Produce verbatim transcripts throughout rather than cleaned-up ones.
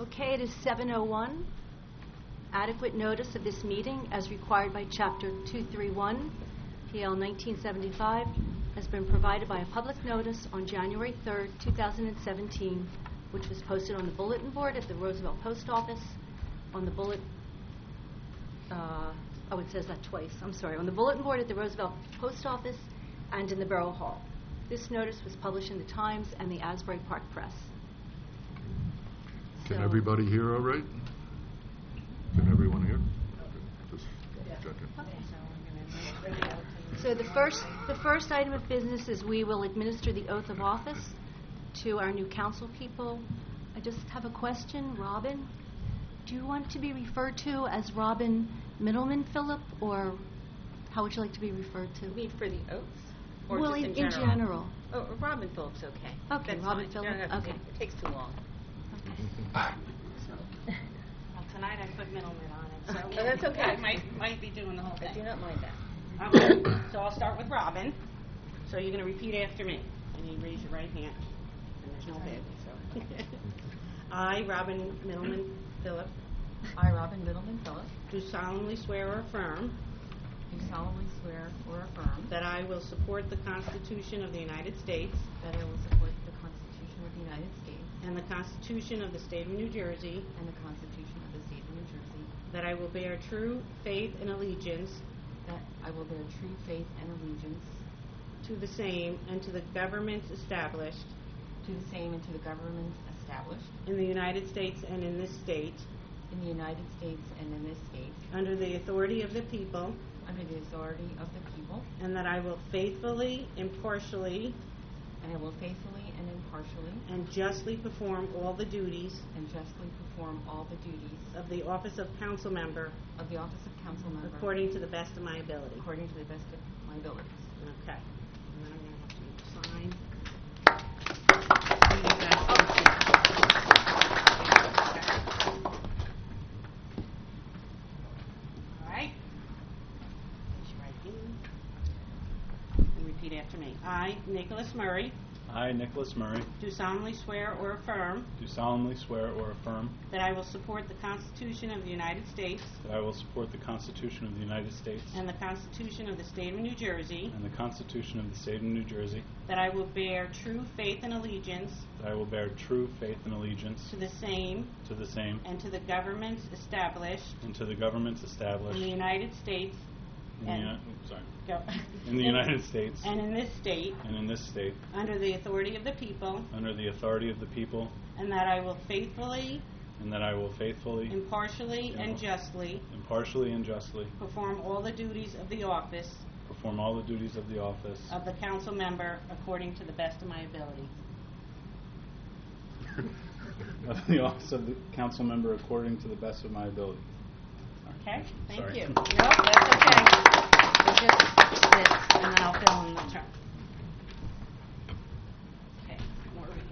Okay, it is seven oh one. Adequate notice of this meeting, as required by Chapter two thirty-one, P L nineteen seventy-five, has been provided by a public notice on January third, two thousand seventeen, which was posted on the bulletin board at the Roosevelt Post Office, on the bullet, uh, oh, it says that twice, I'm sorry, on the bulletin board at the Roosevelt Post Office and in the Borough Hall. This notice was published in the Times and the Asbury Park Press. Can So- everybody hear all right? Can everyone hear? Just checking. So the first, the first item of business is we will administer the oath of office to our new council people. I just have a question. Robin, do you want to be referred to as Robin Middleman Phillip, or how would you like to be referred to? You mean for the oaths? Or Well, just in, in in general? general. Oh, Robin Phillips, okay. Okay, That's Robin fine. Phillip, You don't have to okay. take- It takes too long. Well, tonight I put Middleman on it, so Oh, that's okay. I might, might be doing the whole I do thing. not mind that. Okay, so I'll start with Robin. So you're going to repeat after me. And you raise your right hand. And there's no bid, so. I, Robin Middleman Phillip, I, Robin Middleman Phillips, do solemnly swear or affirm do solemnly swear or affirm that I will support the Constitution of the United States that I will support the Constitution of the United States and the Constitution of the State of New Jersey, and the Constitution of the State of New Jersey, that I will bear true faith and allegiance that I will bear true faith and allegiance to the same and to the governments established to the same and to the governments established in the United States and in this state, in the United States and in this state, under the authority of the people, under the authority of the people, and that I will faithfully, impartially, and I will faithfully and impartially and justly perform all the duties and justly perform all the duties of the office of council member of the office of council member according to the best of my ability. according to the best of my abilities. Okay. And then I'm going to have to sign. You guys can see. All right. Raise your right hand. And repeat after me. I, Nicholas Murray, I, Nicholas Murray, do solemnly swear or affirm do solemnly swear or affirm that I will support the Constitution of the United States that I will support the Constitution of the United States and the Constitution of the State of New Jersey, and the Constitution of the State of New Jersey, that I will bear true faith and allegiance that I will bear true faith and allegiance to the same to the same and to the governments established and to the governments established in the United States in the, and- Uni- oops, sorry, go- in the United States and in this state and in this state, under the authority of the people, under the authority of the people, and that I will faithfully, and that I will faithfully, impartially, and justly impartially, and justly perform all the duties of the office perform all the duties of the office of the council member according to the best of my ability. of the office of the council member according to the best of my ability. Okay? Thank Sorry. you. No, that's okay. We'll just this, and then I'll fill in the term. Okay, Maureen.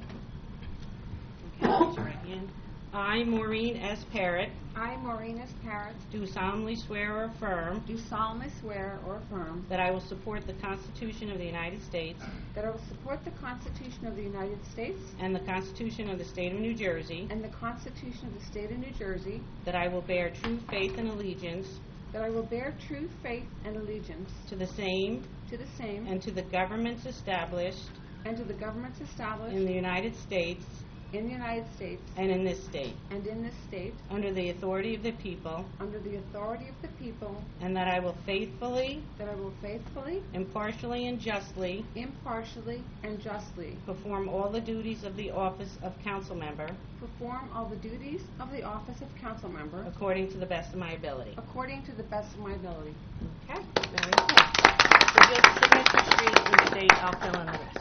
Okay, raise your right hand. I, Maureen S. Parrott, I, Maureen S. Parrott, do solemnly swear or affirm do solemnly swear or affirm that I will support the Constitution of the United States that I will support the Constitution of the United States and the Constitution of the State of New Jersey, and the Constitution of the State of New Jersey, that I will bear true faith and allegiance that I will bear true faith and allegiance to the same to the same and to the governments established and to the governments established in the United States in the United States and in this state, and in this state, under the authority of the people, under the authority of the people, and that I will faithfully, that I will faithfully, impartially, and justly impartially, and justly perform all the duties of the office of council member perform all the duties of the office of council member according to the best of my ability. according to the best of my ability. Okay, very good. So just signature street and state, I'll fill in the rest.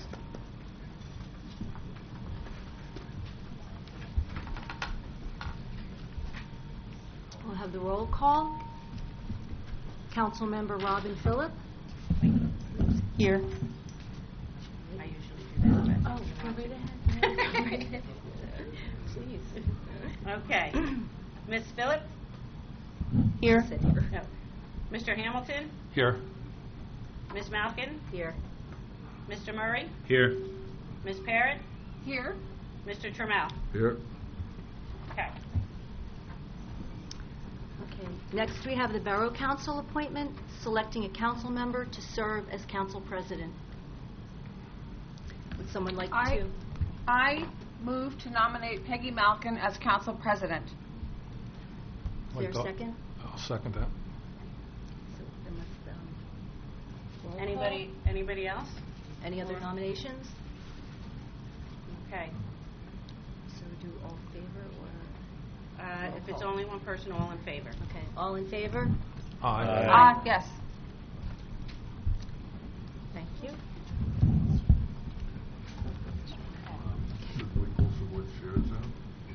We'll have the roll call. Councilmember Robin Phillip. Here. I usually do that. Oh, go right ahead. Please. Okay. Miss Phillip? Here. No. Mister Hamilton? Here. Miss Malkin? Here. Mister Murray? Here. Miss Parrott? Here. Mister Trammell? Here. Okay. Okay. Next, we have the Borough Council appointment, selecting a council member to serve as council president. Would someone like I, to? I move to nominate Peggy Malkin as council president. Is there a Like that. second? I'll second that. So there must, um, roll call. Anybody, anybody else? Any other Or- nominations? Okay. So do all in favor or? Uh, if it's only one person, all in favor. Okay, all in favor? Aye. Ah, yes. Thank you. Should we also vote shares out?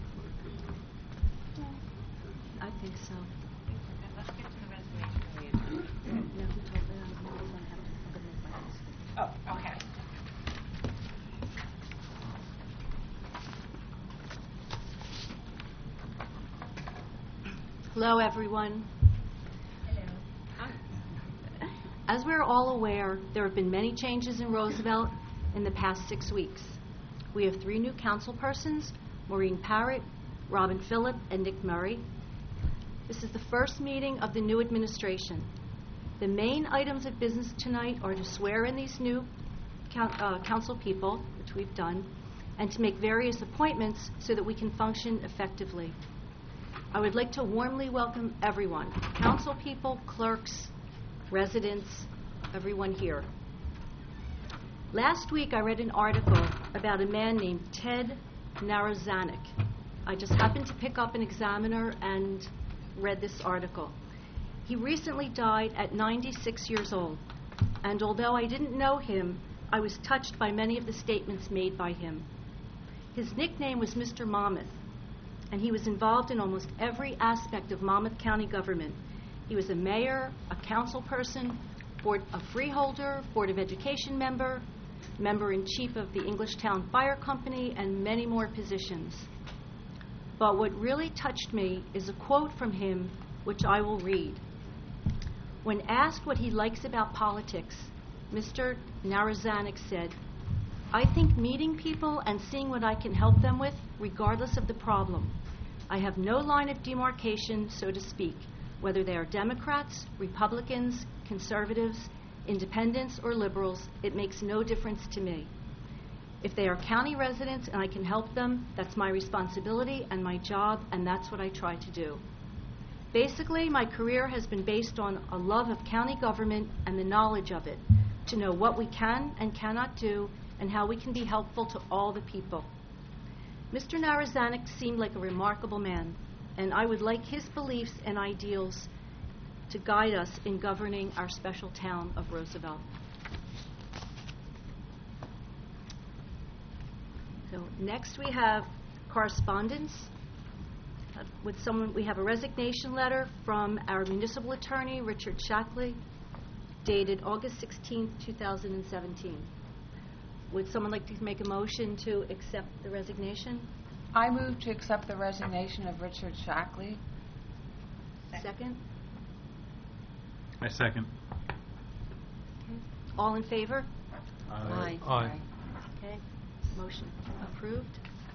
I think so. Let's get to the reservation. No, who told me I'm going to have to I'm gonna make my list. Oh, okay. Hello, everyone. As we're all aware, there have been many changes in Roosevelt in the past six weeks. We have three new councilpersons, Maureen Parrott, Robin Phillip, and Nick Murray. This is the first meeting of the new administration. The main items of business tonight are to swear in these new coun- uh, council people, which we've done, and to make various appointments so that we can function effectively. I would like to warmly welcome everyone, council people, clerks, residents, everyone here. Last week I read an article about a man named Ted Narazanik. I just happened to pick up an Examiner and read this article. He recently died at ninety-six years old, and although I didn't know him, I was touched by many of the statements made by him. His nickname was Mister Monmouth, and he was involved in almost every aspect of Monmouth County government. He was a mayor, a council person, board, a freeholder, Board of Education member, member-in-chief of the Englishtown Fire Company, and many more positions. But what really touched me is a quote from him, which I will read. When asked what he likes about politics, Mister Narazanik said, "I think meeting people and seeing what I can help them with, regardless of the problem. I have no line of demarcation, so to speak, whether they are Democrats, Republicans, conservatives, independents, or liberals, it makes no difference to me. If they are county residents and I can help them, that's my responsibility and my job, and that's what I try to do." Basically, my career has been based on a love of county government and the knowledge of it, to know what we can and cannot do and how we can be helpful to all the people. Mister Narazanik seemed like a remarkable man, and I would like his beliefs and ideals to guide us in governing our special town of Roosevelt. So next we have correspondence. Uh, With someone, we have a resignation letter from our municipal attorney, Richard Shackley, dated August sixteenth, two thousand seventeen. Would someone like to make a motion to accept the resignation? I move to accept the resignation of Richard Shackley. Second? I second. All in favor? Aye. Aye. Okay, motion approved.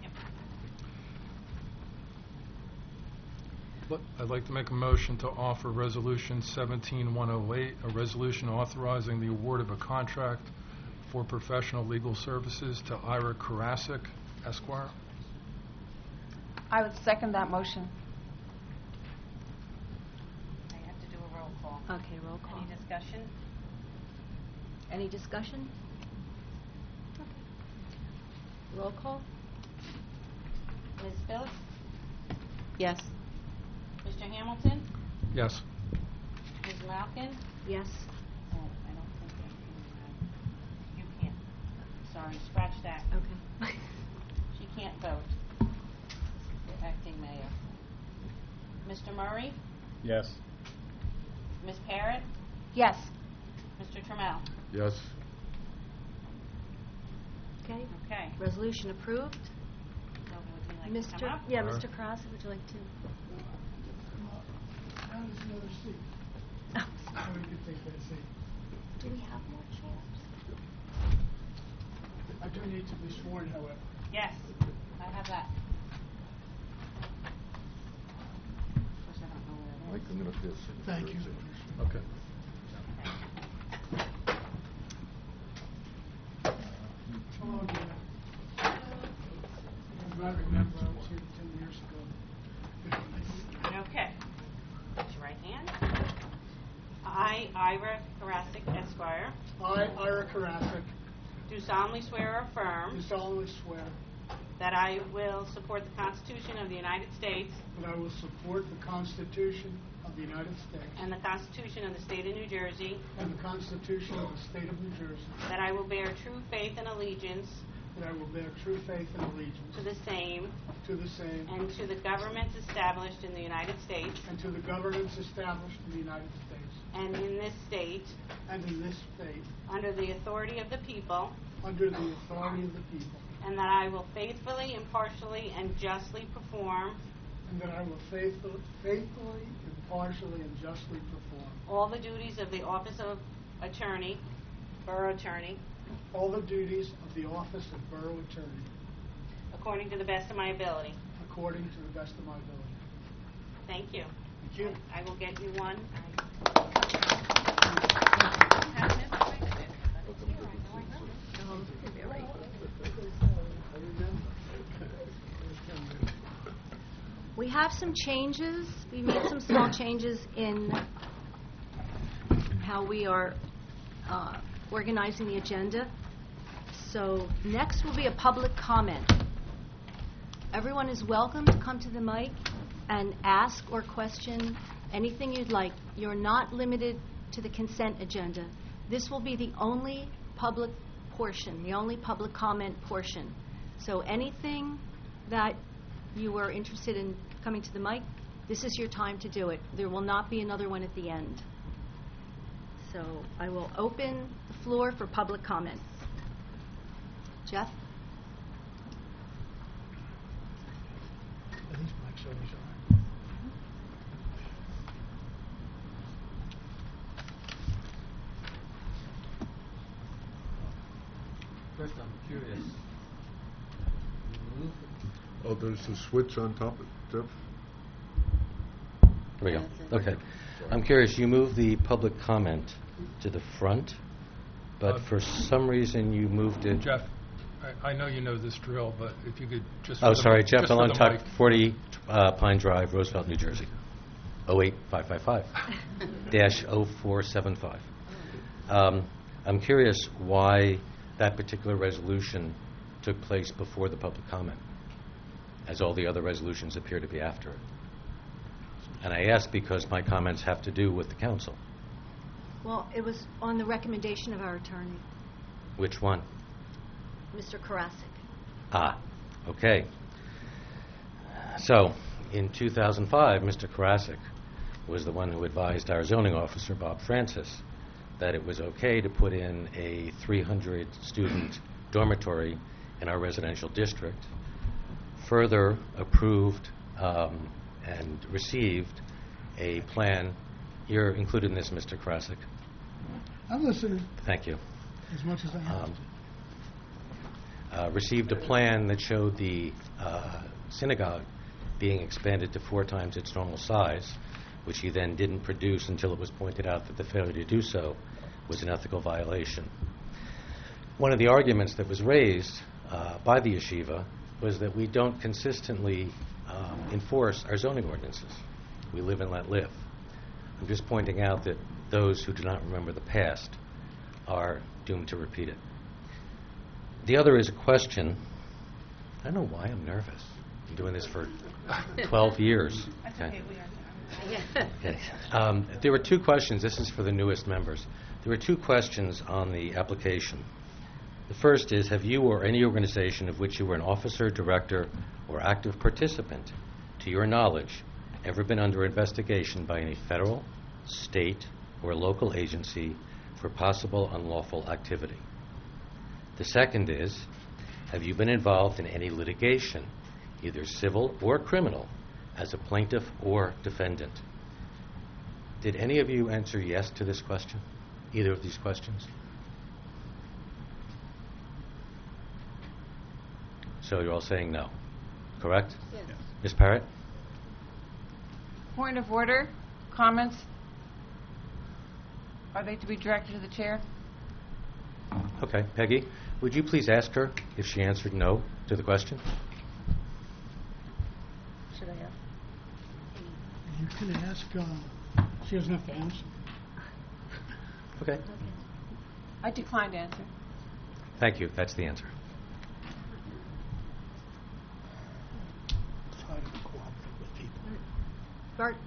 But I'd like to make a motion to offer Resolution seventeen one oh eight, a resolution authorizing the award of a contract for professional legal services to Ira Karasik, Esquire. I would second that motion. I have to do a roll call. Okay, roll call. Any discussion? Any discussion? Roll call? Miz Phillips? Yes. Mister Hamilton? Yes. Miz Malkin? Yes. Oh, I don't think I can, uh, you can't. Sorry, scratch that. Okay. She can't vote. The acting mayor. Mister Murray? Yes. Miz Parrott? Yes. Mister Trammell? Yes. Okay, Okay. resolution approved. So would you like to Mister come up? Yeah, All right. Mister Karasik, would you like to? Now there's another seat. Oh, Now we can take that seat. do we have more chairs? I do need to be sworn, however. Yes, I have that. Mike, I'm going to feel Thank you. Okay. Hello again. You might remember I was here ten years ago. Okay. Raise your right hand. I, Ira Karasik, Esquire, I, Ira Karasik, do solemnly swear or affirm do solemnly swear that I will support the Constitution of the United States that I will support the Constitution of the United States and the Constitution of the State of New Jersey, and the Constitution of the State of New Jersey, that I will bear true faith and allegiance that I will bear true faith and allegiance to the same to the same and to the governments established in the United States and to the governments established in the United States and in this state and in this state under the authority of the people, under the authority of the people, and that I will faithfully, impartially, and justly perform and that I will faithfully, faithfully, impartially, and justly perform all the duties of the office of attorney, borough attorney, all the duties of the office of Borough Attorney according to the best of my ability. according to the best of my ability. Thank you. Thank you. I will get you one. We have some changes. We made some small changes in how we are uh, organizing the agenda. So next will be a public comment. Everyone is welcome to come to the mic and ask or question anything you'd like. You're not limited to the consent agenda. This will be the only public portion, the only public comment portion. So anything that you are interested in coming to the mic, this is your time to do it. There will not be another one at the end. So I will open the floor for public comment. Jeff? Are these mics always on? First, I'm curious. You move Oh, there's a switch on top of Jeff? There we go. Okay. I'm curious, you moved the public comment to the front, but Uh, for some reason you moved it... Jeff, I, I know you know this drill, but if you could just... Oh, for the sorry, mic- Jeff just for the Alontuck, mic. forty uh, Pine Drive, Roosevelt, New Jersey. oh eight five five five dash oh four seven five. Um, I'm curious why that particular resolution took place before the public comment, as all the other resolutions appear to be after it. And I ask because my comments have to do with the council. Well, it was on the recommendation of our attorney, Which one? Mister Karasik. Ah, okay. So, in two thousand five, Mister Karasik was the one who advised our zoning officer, Bob Francis, that it was okay to put in a three hundred student dormitory in our residential district, further approved um, and received a plan. You're included in this, Mister Karasik. I'm listening Thank you. as much as I have Um, uh, received a plan that showed the uh, synagogue being expanded to four times its normal size, which he then didn't produce until it was pointed out that the failure to do so was an ethical violation. One of the arguments that was raised uh, by the yeshiva was that we don't consistently um, enforce our zoning ordinances. We live and let live. I'm just pointing out that those who do not remember the past are doomed to repeat it. The other is a question. I don't know why I'm nervous. I'm doing this for twelve years. Okay. Okay. Um, there were two questions. This is for the newest members. There were two questions on the application. The first is, have you or any organization of which you were an officer, director, or active participant, to your knowledge, ever been under investigation by any federal, state, or local agency for possible unlawful activity? The second is, have you been involved in any litigation, either civil or criminal, as a plaintiff or defendant? Did any of you answer yes to this question? Either of these questions? So you're all saying no, correct? Yes. Miz Parrott? Point of order. Comments? Are they to be directed to the chair? Okay, Peggy, would you please ask her if she answered no to the question? Should I ask? You can ask, uh, she doesn't have to answer. Okay, I decline to answer. thank you, that's the answer. Try to cooperate with people. Bart?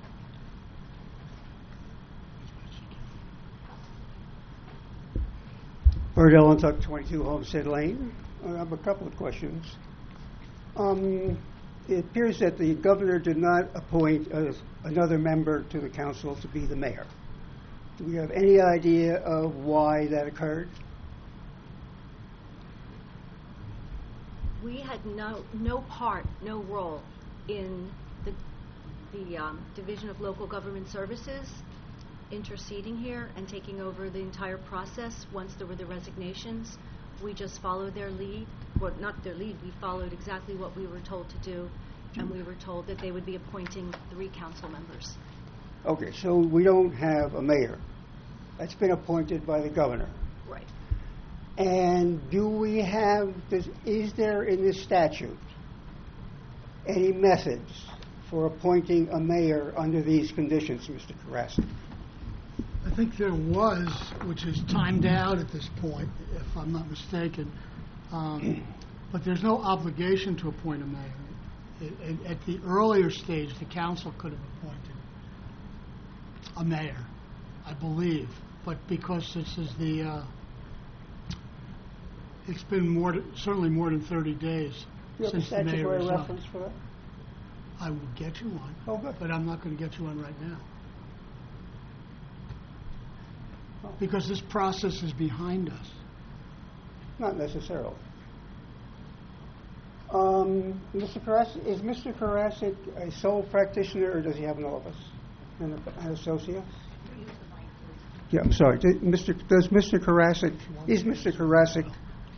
Bert Ellentuck, twenty-two Homestead Lane. I have a couple of questions. Um, It appears that the governor did not appoint uh, another member to the council to be the mayor. Do we have any idea of why that occurred? We had no, no part, no role in the, the um, Division of Local Government Services interceding here and taking over the entire process once there were the resignations. We just followed their lead, well, not their lead, we followed exactly what we were told to do, and we were told that they would be appointing three council members. Okay, so we don't have a mayor. That's been appointed by the governor. Right. And do we have, does, is there in this statute any methods for appointing a mayor under these conditions, Mister Karasik? I think there was, which is timed out at this point, if I'm not mistaken. Um, but there's no obligation to appoint a mayor. It, it, at the earlier stage, the council could have appointed a mayor, I believe. But because this is the, uh, it's been more, th- certainly more than thirty days Do you have a since the mayor statutory resigned. reference for that? I will get you one. Oh, good. But I'm not going to get you one right now. Oh. Because this process is behind us. Not necessarily. Um, Mister Karasik, is Mister Karasik a sole practitioner, or does he have an office and a- an associate? Yeah, I'm sorry. Did Mister Does Mister Karasik, is Mister Karasik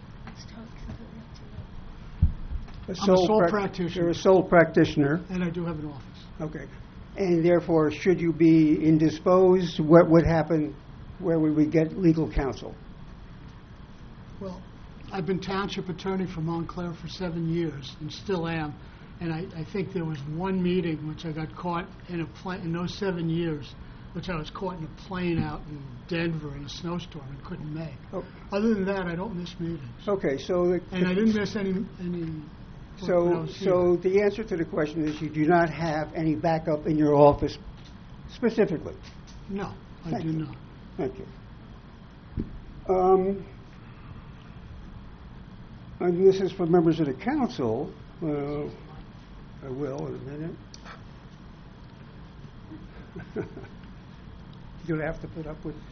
a I'm a sole prac- practitioner. You're a sole practitioner, And I do have an office. okay. And therefore, should you be indisposed, what would happen? Where would we get legal counsel? Well, I've been township attorney for Montclair for seven years and still am. And I, I think there was one meeting which I got caught in a plane, in those seven years, which I was caught in a plane out in Denver in a snowstorm and couldn't make. Oh. Other than that, I don't miss meetings. Okay, so the, And I didn't miss any, any when I So, was here. so the answer to the question is you do not have any backup in your office specifically? No, I Thank do you. not. Thank you. Um, and this is for members of the council. Uh, I will in a minute. You'll have to put up with.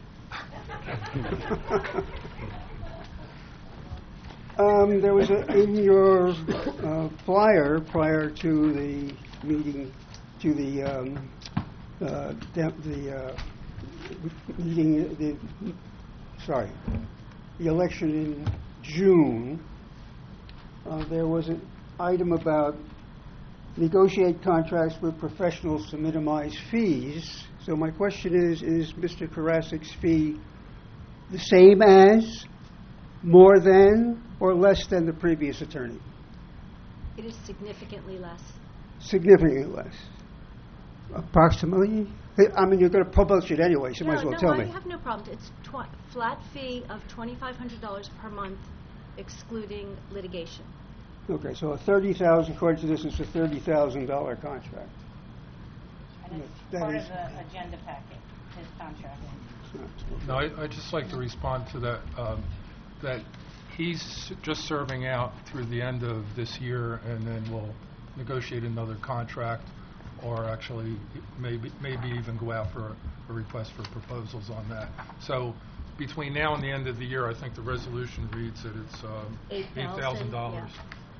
Um, there was a, in your uh, flyer prior to the meeting, to the um, uh, de- the uh, meeting, the sorry, the election in June. Uh, there was an item about negotiate contracts with professionals to minimize fees. So my question is: is Mister Karasik's fee the same as, more than, or less than the previous attorney? It is significantly less. Significantly less. Approximately? I mean, you're going to publish it anyway, so you might as well no, tell no, me. I have no problem. It's tw- flat fee of twenty-five hundred dollars per month, excluding litigation. Okay, so a thirty thousand, according to this, it's a thirty thousand dollar contract. And it's That part is- of the agenda packet, his contract. No, I- I'd just like to respond to that, um, that he's just serving out through the end of this year, and then we'll negotiate another contract, or actually maybe maybe even go out for a request for proposals on that. So between now and the end of the year, I think the resolution reads that it's um, Eight eight thousand, thousand dollars.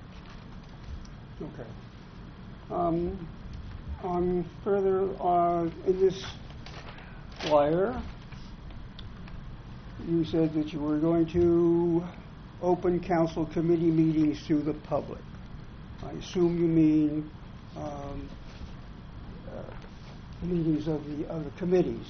Okay. Um, on further, uh, in this flyer, you said that you were going to open council committee meetings to the public. I assume you mean um, uh, meetings of the, of the committees.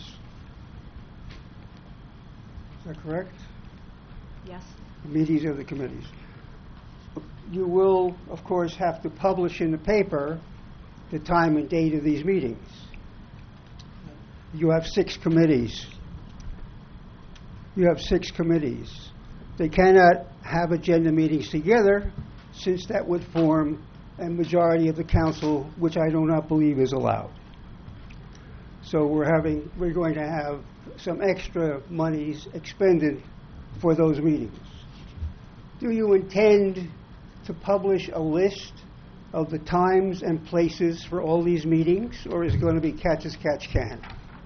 Is that correct? Yes? The meetings of the committees. You will, of course, have to publish in the paper the time and date of these meetings. You have six committees. You have six committees. They cannot have agenda meetings together, since that would form a majority of the council, which I do not believe is allowed. So we're having, we're going to have some extra monies expended for those meetings. Do you intend to publish a list of the times and places for all these meetings, or is it going to be catch as catch can?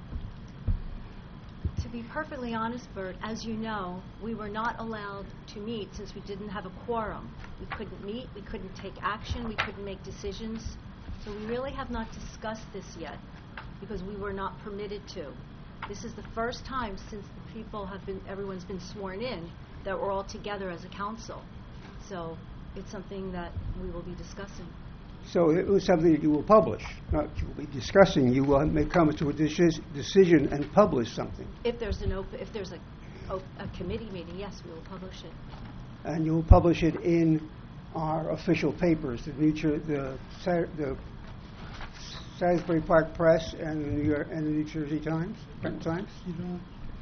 To be perfectly honest, Bert, as you know, we were not allowed to meet since we didn't have a quorum. We couldn't meet, we couldn't take action, we couldn't make decisions. So we really have not discussed this yet because we were not permitted to. This is the first time since the people have been, everyone's been sworn in, that we're all together as a council. So it's something that we will be discussing. So it was something that you will publish, not you will be discussing. You will may come to a deci- decision and publish something. If there's an open, if there's a, op- a committee meeting, yes, we will publish it. And you will publish it in our official papers, the New Jer- the, Sa- the Salisbury Park Press and the New York and the New Jersey Times, Times. You don't,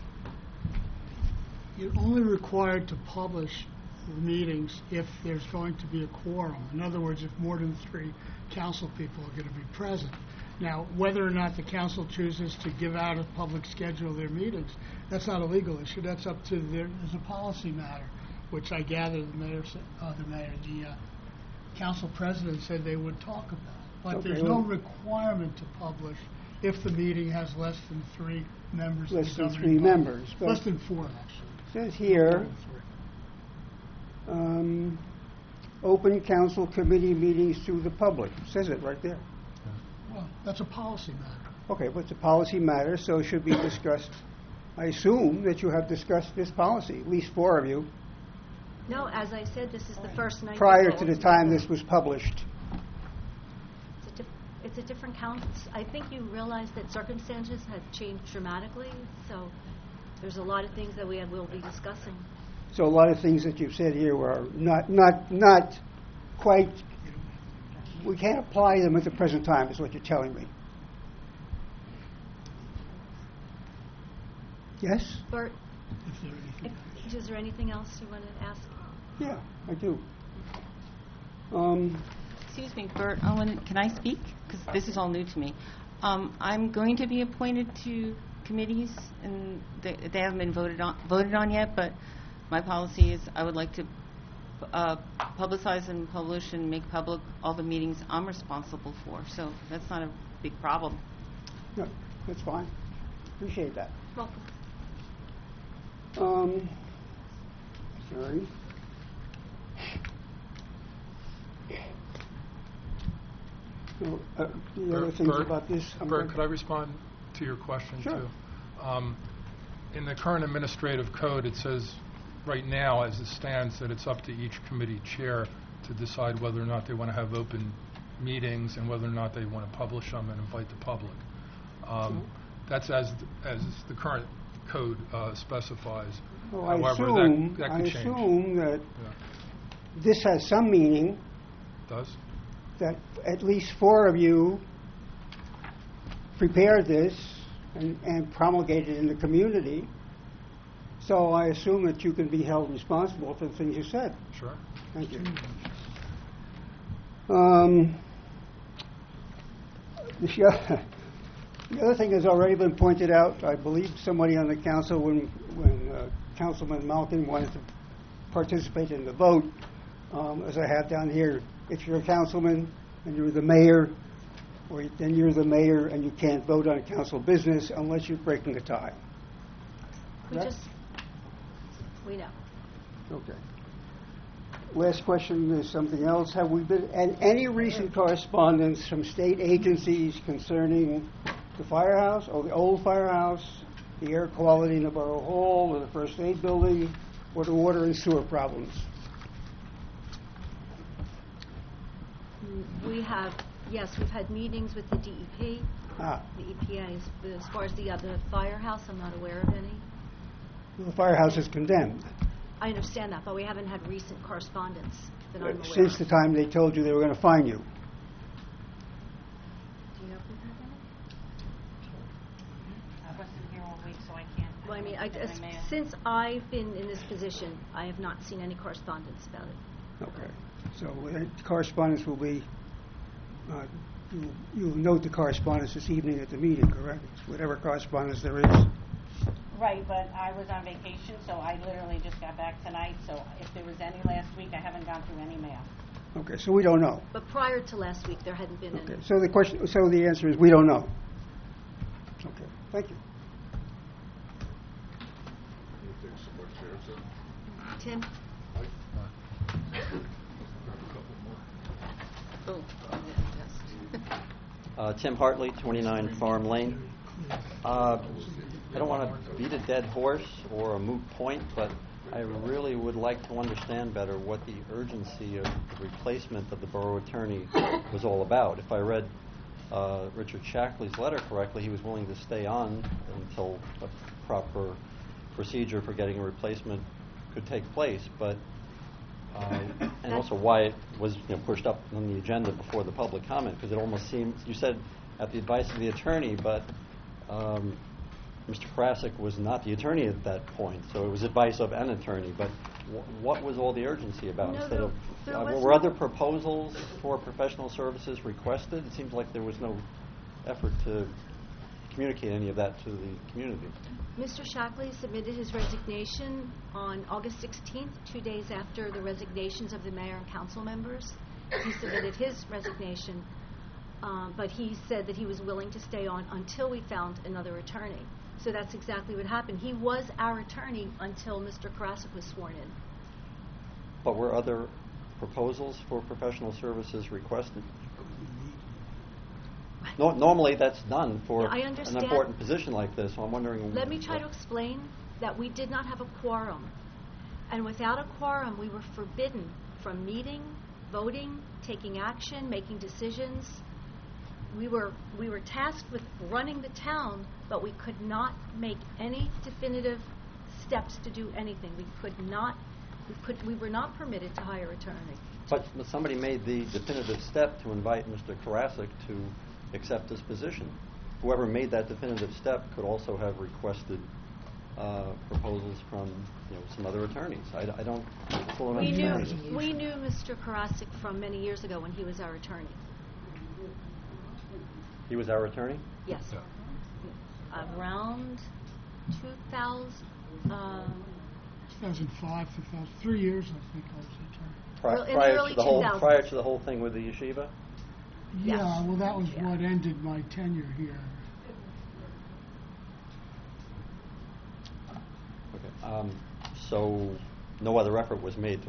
you're only required to publish the meetings if there's going to be a quorum. In other words, if more than three council people are going to be present. Now, whether or not the council chooses to give out a public schedule of their meetings, that's not a legal issue. That's up to their, as a policy matter, which I gather the mayor, said, uh, the mayor, the uh, council president said they would talk about. But Okay, there's well- no requirement to publish if the meeting has less than three members. of Less the than governing three body. members, but- Less than four, actually. It says here, Three. um, open council committee meetings to the public. It says it right there. Well, that's a policy matter. Okay, but it's a policy matter, so it should be discussed. I assume that you have discussed this policy, at least four of you, No, as I said, this is the first night. prior that to we're the time together. this was published. It's a, dif- it's a different council. I think you realize that circumstances have changed dramatically, so there's a lot of things that we have, will be discussing. So a lot of things that you've said here were not, not, not quite, we can't apply them at the present time, is what you're telling me. Yes? Bert, If there anything. if- is there anything else you want to ask? Yeah, I do. Um, Excuse me, Bert, I want, can I speak? Because this is all new to me. Um, I'm going to be appointed to committees, and they, they haven't been voted on, voted on yet, but my policy is I would like to uh, publicize and publish and make public all the meetings I'm responsible for, so that's not a big problem. no, that's fine. Appreciate that. Welcome. Um, sorry. So, uh, the other Bert- things Bert- about this. I'm Bert, going- could I respond to your question, Sure. too? Um, In the current administrative code, it says, right now, as it stands, that it's up to each committee chair to decide whether or not they want to have open meetings and whether or not they want to publish them and invite the public. Um, That's as, as the current code uh, specifies. Well, I However, that- assume, that I could change. assume that Yeah. this has some meaning, Does? that at least four of you prepared this and, and promulgated in the community. So I assume that you can be held responsible for the things you said. Sure. Thank you. Um, the other- the other thing has already been pointed out. I believe somebody on the council, when, when uh, Councilman Malkin wanted to participate in the vote, um, as I have down here, if you're a councilman and you're the mayor, or then you're the mayor and you can't vote on council business unless you're breaking a tie. We That- just, we know. Okay. Last question is something else. Have we been, and any recent correspondence from state agencies concerning the firehouse, or the old firehouse, the air quality in the Borough Hall, or the First Aid Building, or the water and sewer problems? We have Yes, we've had meetings with the D E P, Ah, the E P A. As, as far as the other firehouse, I'm not aware of any. the firehouse is condemned. I understand that, but we haven't had recent correspondence that I'm aware Since of. the time they told you they were going to fine you. Do you know if we've had any? I wasn't here all week, so I can't. Well, I mean, I, can't as, say. since I've been in this position, I have not seen any correspondence about it. Okay. So uh, correspondence will be, uh, you'll you'll note the correspondence this evening at the meeting, correct? Whatever correspondence there is. Right, but I was on vacation, so I literally just got back tonight, so if there was any last week, I haven't gone through any mail. Okay, so we don't know. But prior to last week, there hadn't been Okay, any. so the question, so the answer is we don't know. Okay, thank you. You take some more chairs then? Tim? Oh, Uh, Tim Hartley, twenty-nine Farm Lane. Uh, I don't want to beat a dead horse or a moot point, but I really would like to understand better what the urgency of the replacement of the borough attorney was all about. If I read uh, Richard Shackley's letter correctly, he was willing to stay on until a proper procedure for getting a replacement could take place, but uh, and also why it was you know, pushed up on the agenda before the public comment, because it almost seems, you said at the advice of the attorney, but um, Mister Krasik was not the attorney at that point, so it was advice of an attorney, but w- what was all the urgency about? No, Instead there- of, there uh, was were no- other proposals for professional services requested? It seems like there was no effort to communicate any of that to the community. Mister Shackley submitted his resignation on August sixteenth, two days after the resignations of the mayor and council members. He submitted his resignation, um, but he said that he was willing to stay on until we found another attorney. So that's exactly what happened. He was our attorney until Mister Karasik was sworn in. But were other proposals for professional services requested? No, normally that's done for Yeah, I an understand. important position like this, so I'm wondering... Let me try to what- explain that we did not have a quorum. And without a quorum, we were forbidden from meeting, voting, taking action, making decisions. We were we were tasked with running the town, but we could not make any definitive steps to do anything. We could not we could we were not permitted to hire an attorney. But but somebody made the definitive step to invite Mister Karasik to accept this position. Whoever made that definitive step could also have requested uh, proposals from, you know, some other attorneys. I, I don't fully We knew understand. we knew Mister Karasik from many years ago when he was our attorney. He was our attorney? Yes. Around two thousand, uh, two thousand five, two thousand, three years, I think I was attorney. Pri- Well, in the prior early to the whole two thousands. prior to the whole thing with the yeshiva? Yes. Yeah, well, that was Yeah. what ended my tenure here. Okay. Um, so no other effort was made to,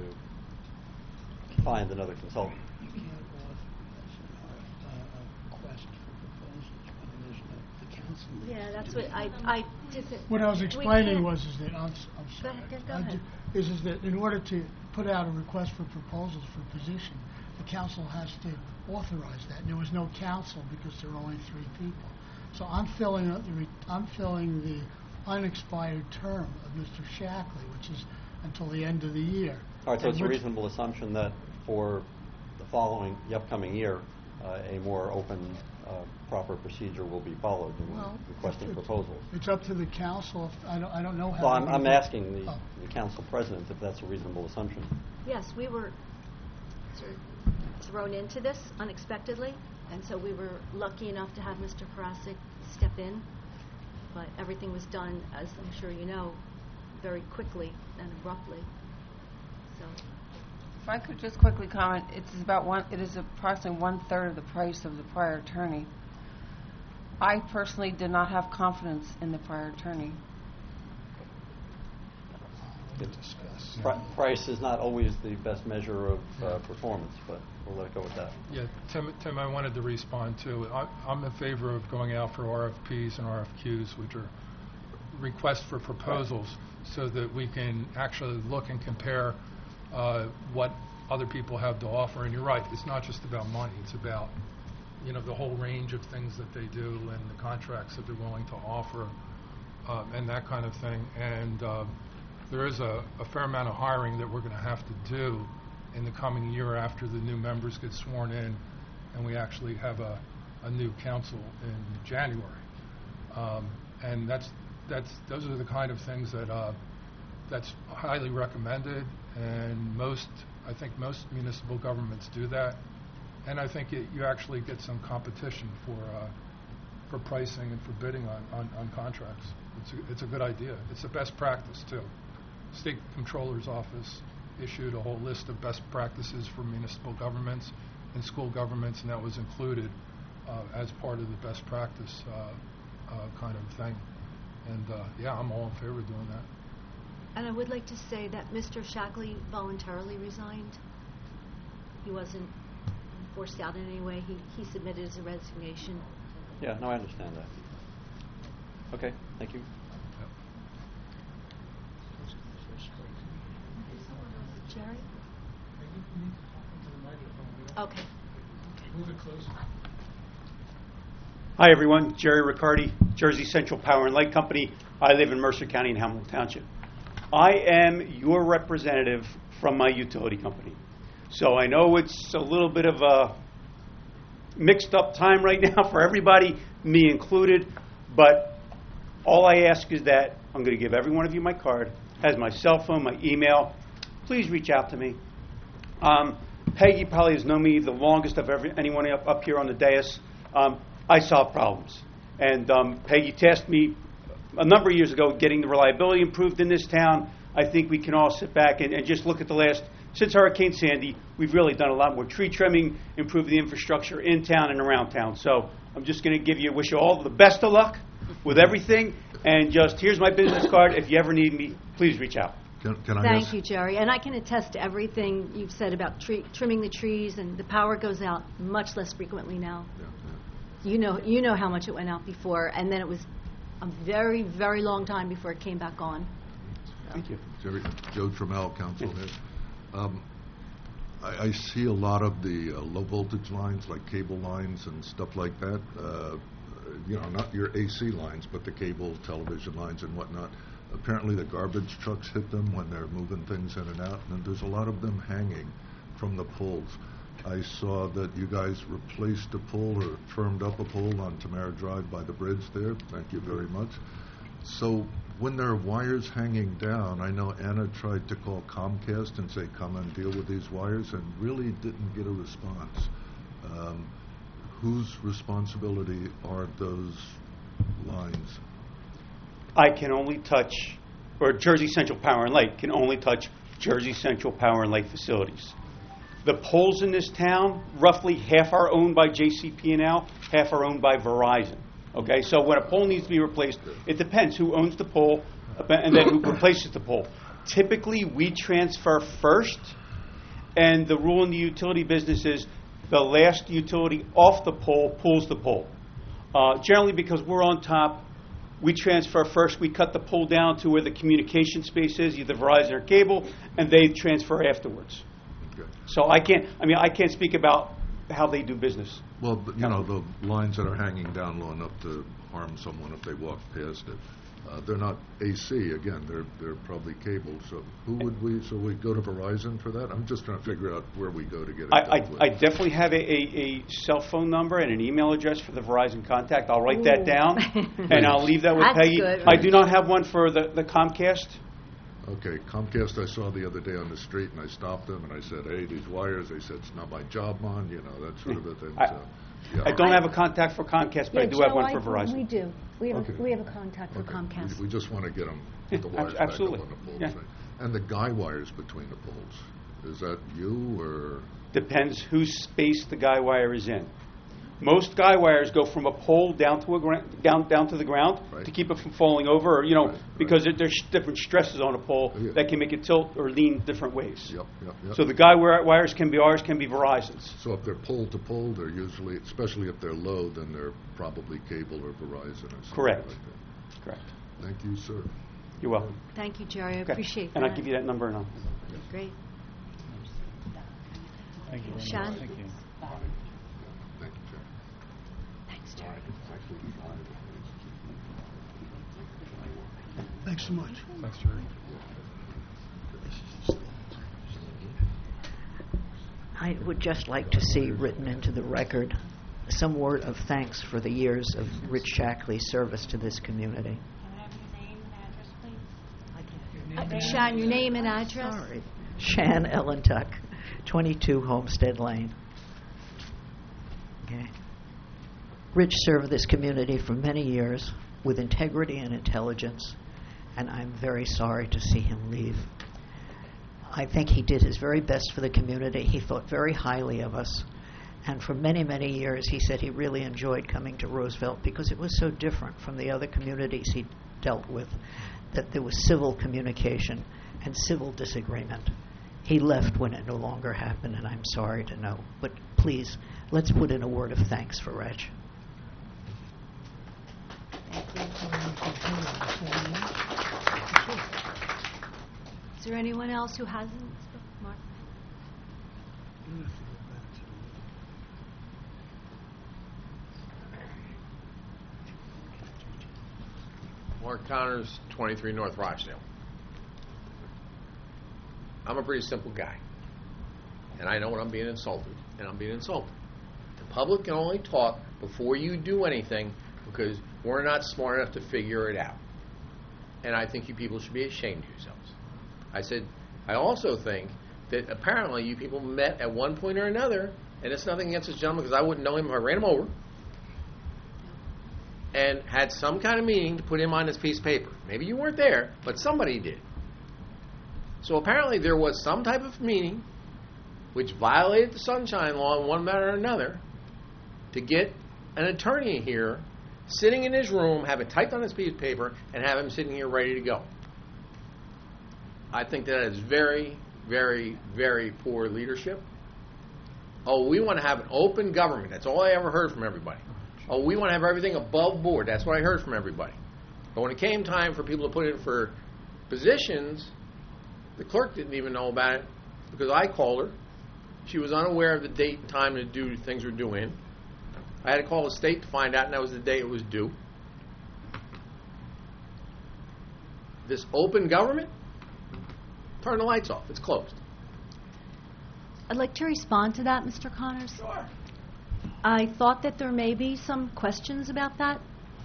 to find another consultant. You can't authorize a, a request for proposals when there's no, the council. needs Yeah, to that's do what it. I, I didn't. What I was we explaining can't- was is that, I'm, s- I'm Go sorry. ahead, go I ahead. ju- Is, is that in order to put out a request for proposals for position, the council has to authorize that. And there was no council because there were only three people. So I'm filling out the, re- I'm filling the unexpired term of Mister Shackley, which is until the end of the year. All right, so And it's a which- reasonable assumption that for the following, the upcoming year, uh, a more open, uh, proper procedure will be followed in Well, requesting it's- proposals. It's up to the council. If- I don't, I don't know how. Well, I'm, we I'm do- asking the, Oh. the council president if that's a reasonable assumption. Yes, we were sort of thrown into this unexpectedly, and so we were lucky enough to have Mister Karasik step in. But everything was done, as I'm sure you know, very quickly and abruptly. So, If I could just quickly comment, it's about one, it is approximately one-third of the price of the prior attorney. I personally did not have confidence in the prior attorney. Discuss. Pri- price is not always the best measure of uh, performance, but we'll let it go with that. Yeah, Tim, Tim, I wanted to respond too. I, I'm in favor of going out for R F Ps and R F Qs, which are requests for proposals, so that we can actually look and compare uh, what other people have to offer. And you're right, it's not just about money. It's about, you know, the whole range of things that they do and the contracts that they're willing to offer, uh, and that kind of thing. And uh, there is a, a fair amount of hiring that we're going to have to do in the coming year after the new members get sworn in, and we actually have a, a new council in January. Um, and that's that's those are the kind of things that uh, that's highly recommended, and most I think most municipal governments do that. And I think it, you actually get some competition for uh, for pricing and for bidding on, on, on contracts. It's a, it's a good idea. It's a best practice too. State Comptroller's Office issued a whole list of best practices for municipal governments and school governments, and that was included uh, as part of the best practice uh, uh, kind of thing. And uh, yeah, I'm all in favor of doing that. And I would like to say that Mister Shackley voluntarily resigned. He wasn't forced out in any way. He, he submitted his resignation. Yeah, no, I understand that. Okay, thank you. Jerry? Okay. Move it closer. Hi, everyone. Jerry Riccardi, Jersey Central Power and Light Company. I live in Mercer County in Hamilton Township. I am your representative from my utility company. So I know it's a little bit of a mixed up time right now for everybody, me included, but all I ask is that I'm going to give every one of you my card, has my cell phone, my email. Please reach out to me. Um, Peggy probably has known me the longest of every, anyone up, up here on the dais. Um, I solve problems. And um, Peggy tasked me a number of years ago getting the reliability improved in this town. I think we can all sit back and, and just look at the last, since Hurricane Sandy, we've really done a lot more tree trimming, improved the infrastructure in town and around town. So I'm just going to give you, wish you all the best of luck with everything. And just, here's my business card. If you ever need me, please reach out. Can, can I Thank ask? you, Jerry. And I can attest to everything you've said about tree, trimming the trees, and the power goes out much less frequently now. Yeah, yeah. You know, you know how much it went out before, and then it was a very, very long time before it came back on. So. Thank you. Jerry, Joe Trammell, council here. Um, I, I see a lot of the uh, low voltage lines, like cable lines and stuff like that. Uh, you know, not your A C lines, but the cable, television lines and whatnot. Apparently the garbage trucks hit them when they're moving things in and out, and there's a lot of them hanging from the poles. I saw that you guys replaced a pole or firmed up a pole on Tamara Drive by the bridge there. Thank you very much. So when there are wires hanging down, I know Anna tried to call Comcast and say, come and deal with these wires, and really didn't get a response. Um, whose responsibility are those lines? I can only touch, or Jersey Central Power and Light can only touch Jersey Central Power and Light facilities. The poles in this town, roughly half are owned by J C P and L, half are owned by Verizon. Okay, so when a pole needs to be replaced, it depends who owns the pole and then who replaces the pole. Typically, we transfer first, and the rule in the utility business is the last utility off the pole pulls the pole. Uh, generally, because we're on top, we transfer first. We cut the pole down to where the communication space is, either Verizon or cable, and they transfer afterwards. Okay. So I can't. I mean, I can't speak about how they do business. Well, but, you know, the lines that are hanging down low enough to harm someone if they walk past it, uh, they're not A C. Again, they're they're probably cable. So who would we? So we go to Verizon for that? I'm just trying to figure out where we go to get it I, dealt I, with. I definitely have a, a, a cell phone number and an email address for the Verizon contact. I'll write that Ooh. down, and I'll leave that with That's Peggy. good, I right? do not have one for the, the Comcast. Okay, Comcast I saw the other day on the street, and I stopped them, and I said, hey, these wires, they said, it's not my job, man, you know, that sort of a thing. I- So, yeah. I don't have a contact for Comcast, but I do have one for We Verizon. do. We have, Okay. a, we have a contact for Okay. Comcast. We, we just want to get them, Yeah, get the ab- wires back up absolutely. on the poles. Yeah. right? And the guy wires between the poles, is that you, or? Depends whose space the guy wire is in. Most guy wires go from a pole down to a gra- down down to the ground Right. to keep it from falling over, or, you know, Right, right. because there- there's different stresses on a pole Yeah. that can make it tilt or lean different ways. Yep, yep, yep. So the guy wi- wires can be ours, can be Verizon's. So if they're pole to pole, they're usually, especially if they're low, then they're probably cable or Verizon or something Correct. like that. Correct. Thank you, sir. You're welcome. Thank you, Jerry. I Okay. appreciate And that. I'll give you that number and I'll. Great. Shan? Thank you. Thank you, Chair. Thanks, Jerry. Thanks so much. Thanks, Jerry. I would just like to see written into the record some word of thanks for the years of Rich Shackley's service to this community. Can I have your name and address, please? Uh, Shan, your name and address? Sorry. Shan Ellentuck, twenty-two Homestead Lane. Okay. Rich served this community for many years with integrity and intelligence, and I'm very sorry to see him leave. I think he did his very best for the community. He thought very highly of us. And for many, many years, he said he really enjoyed coming to Roosevelt because it was so different from the other communities he dealt with, that there was civil communication and civil disagreement. He left when it no longer happened, and I'm sorry to know. But please, let's put in a word of thanks for Reg. Is there anyone else who hasn't spoken? Mark? Mark Connors, twenty-three North Rochdale. I'm a pretty simple guy, and I know when I'm being insulted, and I'm being insulted. The public can only talk before you do anything because we're not smart enough to figure it out. And I think you people should be ashamed of yourselves. I said, I also think that apparently you people met at one point or another, and it's nothing against this gentleman because I wouldn't know him if I ran him over, and had some kind of meeting to put him on this piece of paper. Maybe you weren't there, but somebody did. So apparently there was some type of meeting which violated the Sunshine Law in one manner or another to get an attorney here sitting in his room, have it typed on his piece of paper, and have him sitting here ready to go. I think that is very, very, very poor leadership. Oh, we want to have an open government. That's all I ever heard from everybody. Oh, we want to have everything above board. That's what I heard from everybody. But when it came time for people to put in for positions, the clerk didn't even know about it because I called her. She was unaware of the date and time to do things were due in. I had to call the state to find out, and that was the day it was due. This open government, turn the lights off. It's closed. I'd like to respond to that, Mister Connors. Sure. I thought that there may be some questions about that.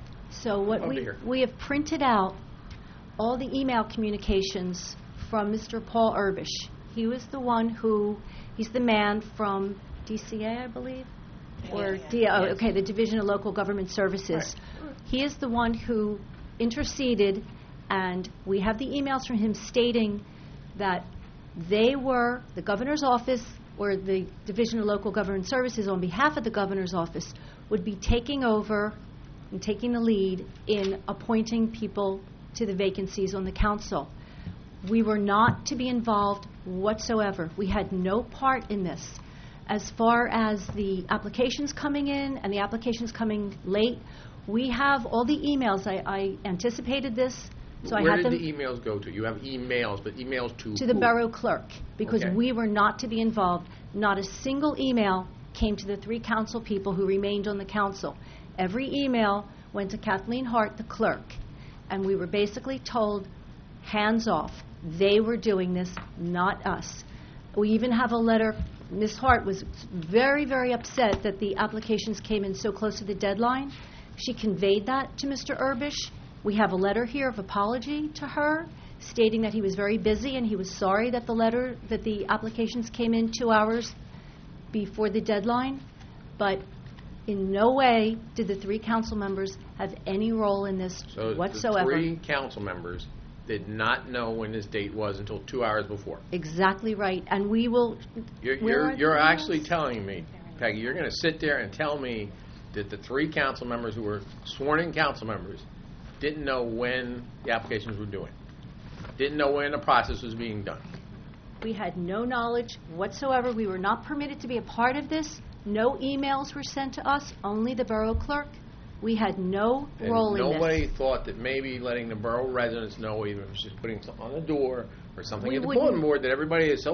So what I'll be we here. we have printed out all the email communications from Mister Paul Urbish. He was the one who, he's the man from D C A, I believe, or D- oh, okay, the Division of Local Government Services. Right. He is the one who interceded, and we have the emails from him stating that they were, the governor's office or the Division of Local Government Services on behalf of the governor's office would be taking over and taking the lead in appointing people to the vacancies on the council. We were not to be involved whatsoever. We had no part in this. As far as the applications coming in and the applications coming late, we have all the emails. I, I anticipated this, so Where I had did them the emails go to? You have emails, but emails to to the who? borough clerk, because Okay. we were not to be involved. Not a single email came to the three council people who remained on the council. Every email went to Kathleen Hart, the clerk, and we were basically told, hands off. They were doing this, not us. We even have a letter. Miz Hart was very, very upset that the applications came in so close to the deadline. She conveyed that to Mister Urbish. We have a letter here of apology to her, stating that he was very busy and he was sorry that the letter, that the applications came in two hours before the deadline. But in no way did the three council members have any role in this So whatsoever. the three council members did not know when this date was until two hours before. Exactly right. And we will... You're, where you're, are the you're emails? actually telling me, Peggy, you're going to sit there and tell me that the three council members who were sworn-in council members didn't know when the applications were due in, didn't know when the process was being done. We had no knowledge whatsoever. We were not permitted to be a part of this. No emails were sent to us, only the borough clerk. We had no And role in this. nobody thought that maybe letting the borough residents know, even if it was just putting something on the door or something We at the wouldn't- bulletin board, that everybody is so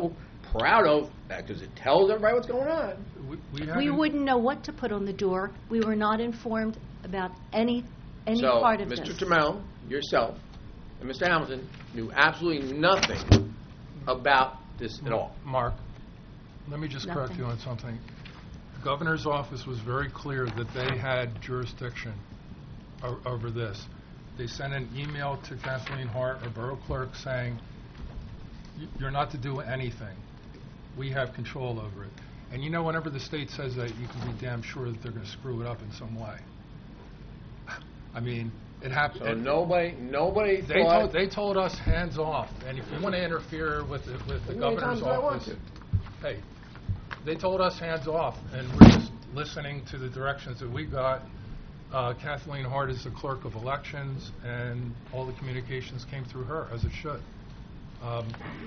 proud of because it tells everybody what's going on. We, we, We haven't- wouldn't know what to put on the door. We were not informed about any, any so, part of Mister this. Trammell, yourself, and Mister Hamilton knew absolutely nothing about this at all. Mark, let me just correct Nothing. you on something. The governor's office was very clear that they had jurisdiction o- over this. They sent an email to Kathleen Hart, our borough clerk, saying, "Y- you're not to do anything. We have control over it." And you know, whenever the state says that, you can be damn sure that they're going to screw it up in some way. I mean, it happened. So nobody, nobody They thought. told, they told us hands off, and if you want to interfere with the, with the How many governor's times do I want office, to? hey, they told us hands off, and we're just listening to the directions that we got. Uh, Kathleen Hart is the clerk of elections, and all the communications came through her, as it should. Um,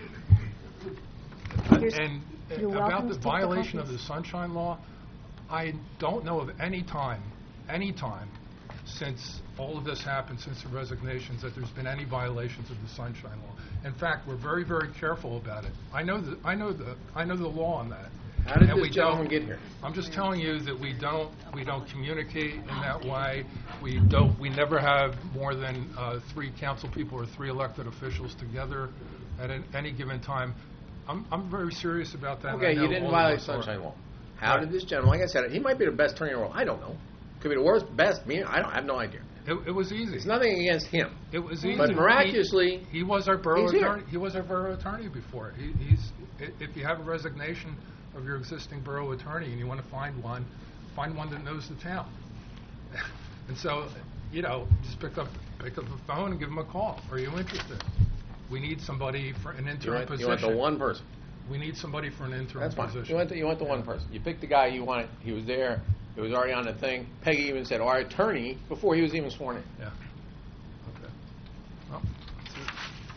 Here's- and you're about welcome the to take the violation of the copies. Sunshine Law, I don't know of any time, any time, since all of this happened, since the resignations, that there's been any violations of the Sunshine Law. In fact, we're very, very careful about it. I know the, I know the, I know the law on that. How did And we this gentleman don't- get here? I'm just telling you that we don't, we don't communicate in that way. We don't, we never have more than uh, three council people or three elected officials together at an, any given time. I'm, I'm very serious about that. and I Okay, know you didn't all of violate us are. Sunshine Law. How Right. did this gentleman, like I said, he might be the best attorney in the world. I don't know. Could be the worst, best. Me, I don't. I have no idea. It, it was easy. It's nothing against him. It was easy. But He- miraculously, he, was our borough he's here. attorney. He was our borough attorney before. He, he's i- if you have a resignation of your existing borough attorney and you want to find one, find one that knows the town. And so, you know, just pick up pick up the phone and give him a call. Are you interested? We need somebody for an You interim want, position. you want the one person. We need somebody for an interim That's fine. position. You want the, you want the one person. You pick the guy you want. He was there. It was already on the thing. Peggy even said our attorney before he was even sworn in. Yeah. Okay. Well, that's it.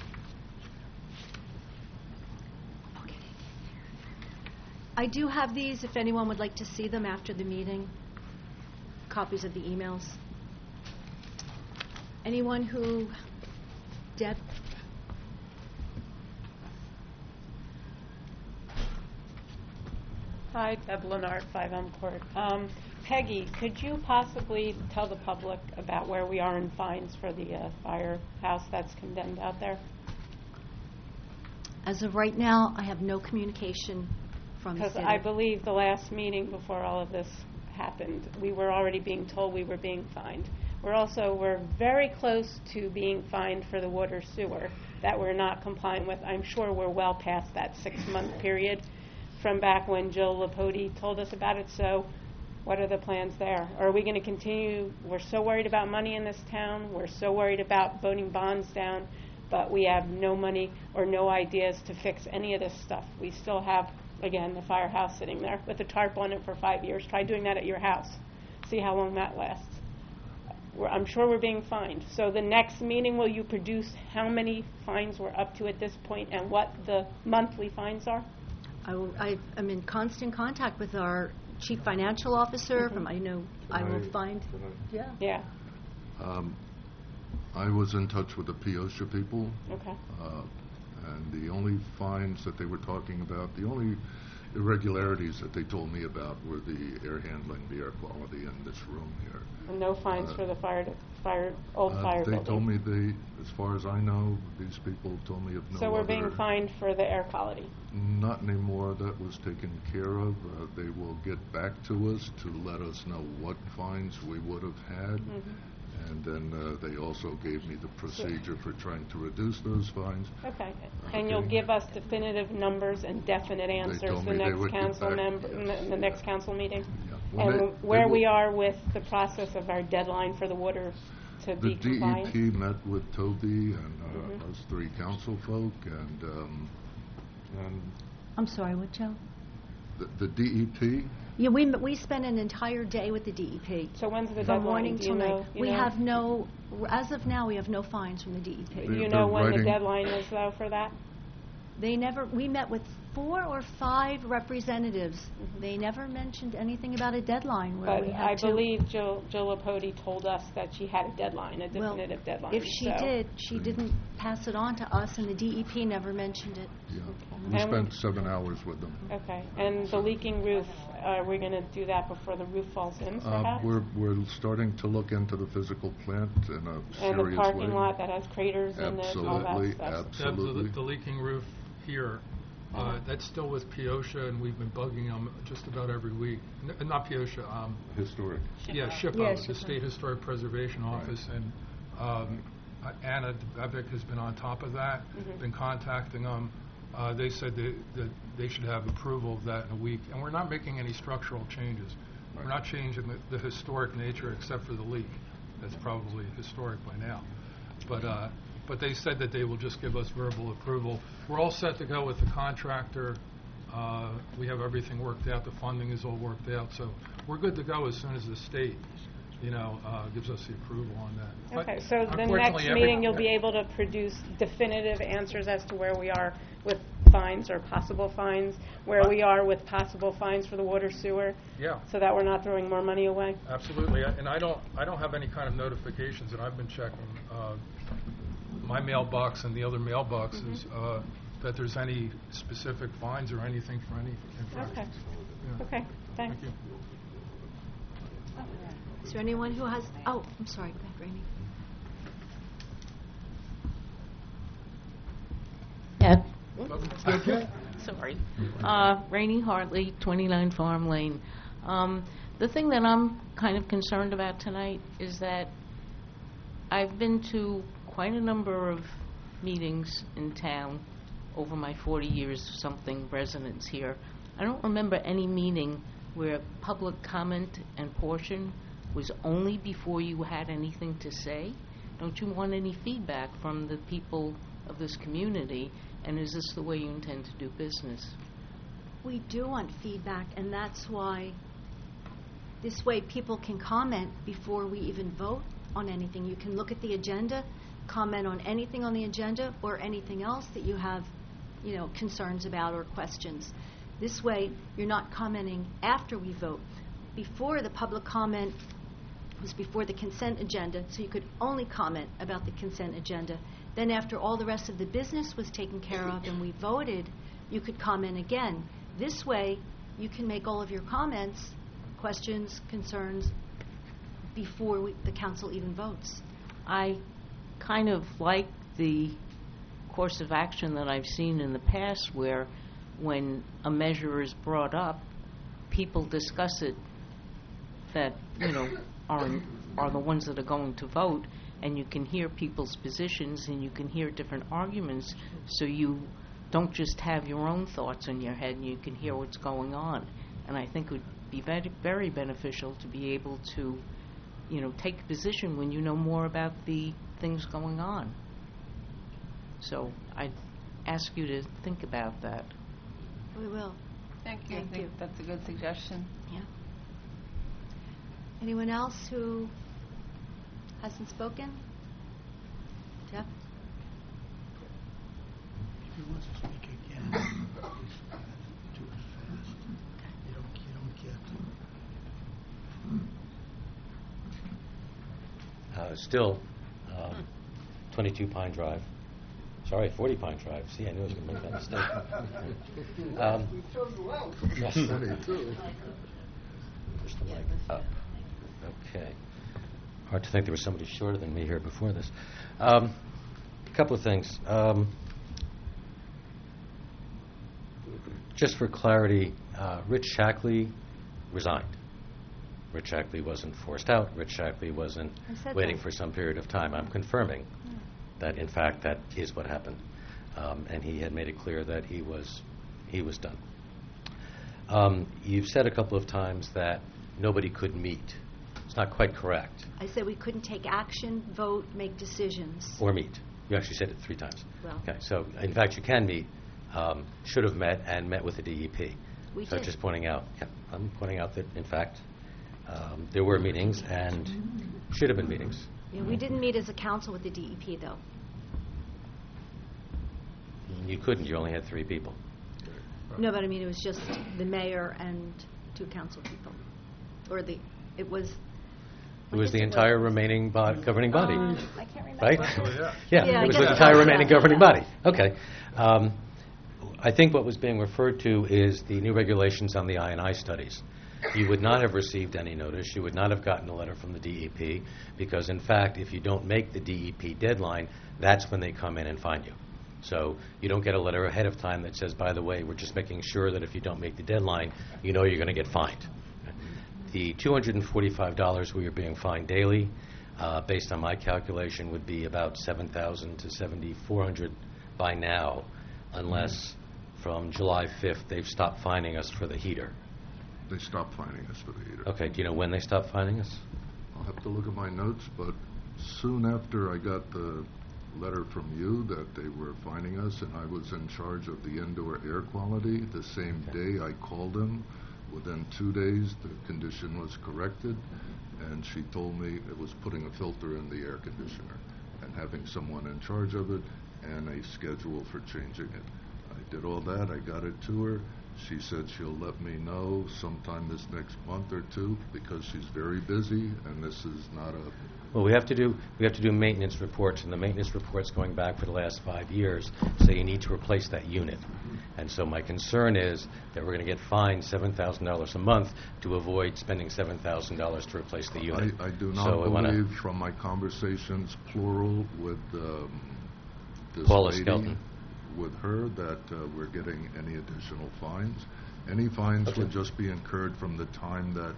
I do have these, if anyone would like to see them after the meeting, copies of the emails. Anyone who, Deb? Hi, Deb Leonard, Five Elm Court. Um, Peggy, could you possibly tell the public about where we are in fines for the uh, firehouse that's condemned out there? As of right now, I have no communication from the Because city. I believe the last meeting before all of this happened, we were already being told we were being fined. We're also, we're very close to being fined for the water sewer that we're not complying with. I'm sure we're well past that six-month period from back when Jill Lapoti told us about it. So what are the plans there? Are we going to continue? We're so worried about money in this town. We're so worried about voting bonds down, but we have no money or no ideas to fix any of this stuff. We still have, again, the firehouse sitting there with a tarp on it for five years. Try doing that at your house. See how long that lasts. We're, I'm sure we're being fined. So the next meeting, will you produce how many fines we're up to at this point and what the monthly fines are? I will, I am in constant contact with our chief financial officer. Mhm. From I know I will Right. find. Yeah. Yeah. Um, I was in touch with the Peosha people, Okay. uh, and the only fines that they were talking about, the only irregularities that they told me about were the air handling, the air quality in this room here. And no fines Uh, for the fire, fire, old Uh, fire They building. told me they, as far as I know, these people told me of no So we're being other- fined for the air quality. Not anymore. That was taken care of. Uh, They will get back to us to let us know what fines we would have had. Mhm. And then uh, they also gave me the procedure for trying to reduce those fines. Okay. And you'll Okay. give us definitive numbers and definite answers told the me they next would get council back, member, yes, in the, in the next council meeting? When And they- where they we will- are with the process of our deadline for the water to The be compliant? D E P met with Toby and uh, Mhm. us three council folk, and um, and I'm sorry, what, Joe? the, the D E P. Yeah, we m- we spent an entire day with the D E P. So when's the From deadline? morning Do till you night. know- you We know? have no, as of now, we have no fines from the D E P. Do you They're know when the writing- deadline is, though, for that? They never, we met with four or five representatives. They never mentioned anything about a deadline where But we had I to... believe Jill, Jill Lapoti told us that she had a deadline, a Well, definitive deadline. if she so- did, she didn't pass it on to us, and the D E P never mentioned it. Yeah. We And- spent seven hours with them. Okay, and the leaking roof, are we going to do that before the roof falls in, Uh, perhaps? We're, we're starting to look into the physical plant in a serious way. And the parking lot that has craters in it, all that Absolutely, stuff. absolutely. The, the leaking roof here, uh, Uh-huh. that's still with Piosha, and we've been bugging them just about every week. N- not Piosha, um, Historic. yeah, SHPO, Yeah, the SHPO. State Historic Preservation Office, and um, uh, Anna Bebick has been on top of that, Mhm. been contacting them. Uh, they said that, that they should have approval of that in a week, and we're not making any structural changes. We're not changing the, the historic nature except for the leak. That's probably historic by now. But uh, but they said that they will just give us verbal approval. We're all set to go with the contractor. Uh, we have everything worked out. The funding is all worked out. So we're good to go as soon as the state, you know, uh, gives us the approval on that. But Okay, so the unfortunately, next every- meeting, you'll be able to produce definitive answers as to where we are with fines or possible fines, where we are with possible fines for the water sewer, Yeah. so that we're not throwing more money away? Absolutely, and I don't, I don't have any kind of notifications, and I've been checking uh, my mailbox and the other mailboxes, uh, that there's any specific fines or anything for any infractions. Okay. Yeah. Okay, thanks. Thank you. Is there anyone who has... Oh, I'm sorry. Go ahead, Rainey. Deb? Sorry. Uh, Rainey Hartley, twenty-nine Farm Lane. Um, the thing that I'm kind of concerned about tonight is that I've been to quite a number of meetings in town over my forty years something residence here. I don't remember any meeting where public comment and portion was only before you had anything to say. Don't you want any feedback from the people of this community? And is this the way you intend to do business? We do want feedback, and that's why this way people can comment before we even vote on anything. You can look at the agenda, comment on anything on the agenda or anything else that you have, you know, concerns about or questions. This way, you're not commenting after we vote. Before, the public comment was before the consent agenda, so you could only comment about the consent agenda. Then after all the rest of the business was taken care of and we voted, you could comment again. This way, you can make all of your comments, questions, concerns, before we, the council even votes. I kind of like the course of action that I've seen in the past where when a measure is brought up, people discuss it that, you know, are, are the ones that are going to vote, and you can hear people's positions and you can hear different arguments, so you don't just have your own thoughts in your head and you can hear what's going on. And I think it would be very, very beneficial to be able to, you know, take a position when you know more about the things going on. So I ask you to think about that. We will. Thank you. Thank I think you. that's a good suggestion. Yeah. Anyone else who hasn't spoken? Jeff? If he wants to speak again, he's got to do it fast. You don't, you don't get... Uh, Still, um, twenty-two Pine Drive. Sorry, forty Pine Drive. See, I knew I was going to make that mistake. Um, yes. twenty-two. Push the mic up. Okay. Hard to think there was somebody shorter than me here before this. Um, a couple of things. Um, just for clarity, uh, Rich Shackley resigned. Rich Shackley wasn't forced out. Rich Shackley wasn't I said waiting that. for some period of time. I'm confirming Yeah. that, in fact, that is what happened. Um, and he had made it clear that he was he was done. Um, you've said a couple of times that nobody could meet. It's not quite correct. I said we couldn't take action, vote, make decisions. Or meet. You actually said it three times. Well. Okay, so in fact you can meet, um, should have met and met with the D E P. We so did. just pointing out, yeah, I'm pointing out that in fact um, there were meetings and should have been meetings. Yeah, we didn't meet as a council with the D E P, though. You couldn't, you only had three people. No, but I mean, it was just the mayor and two council people. Or the, it was... It was the entire remaining bo- governing body, Um, I can't remember. right? yeah. Yeah, Yeah, I it was guess the it entire was, remaining yeah. governing body. Okay. Um, I think what was being referred to is the new regulations on the I and I studies. You would not have received any notice. You would not have gotten a letter from the D E P because, in fact, if you don't make the D E P deadline, that's when they come in and fine you. So you don't get a letter ahead of time that says, by the way, we're just making sure that if you don't make the deadline, you know you're going to get fined. The two hundred forty-five dollars we are being fined daily, uh, based on my calculation, would be about seven thousand to seventy-four hundred by now, unless from July fifth they've stopped fining us for the heater. They stopped fining us for the heater. Okay, do you know when they stopped fining us? I'll have to look at my notes, but soon after I got the letter from you that they were fining us and I was in charge of the indoor air quality, the same day I called them. Within two days, the condition was corrected, and she told me it was putting a filter in the air conditioner and having someone in charge of it and a schedule for changing it. I did all that. I got it to her. She said she'll let me know sometime this next month or two because she's very busy, and this is not a... Well, we have to do we have to do maintenance reports, and the maintenance reports going back for the last five years say you need to replace that unit. And so my concern is that we're going to get fined seven thousand dollars a month to avoid spending seven thousand dollars to replace the unit. I, I do not so I wanna believe from my conversations, plural, with um, this Paula lady, Skelton. with her, that uh, we're getting any additional fines. Any fines Okay. would just be incurred from the time that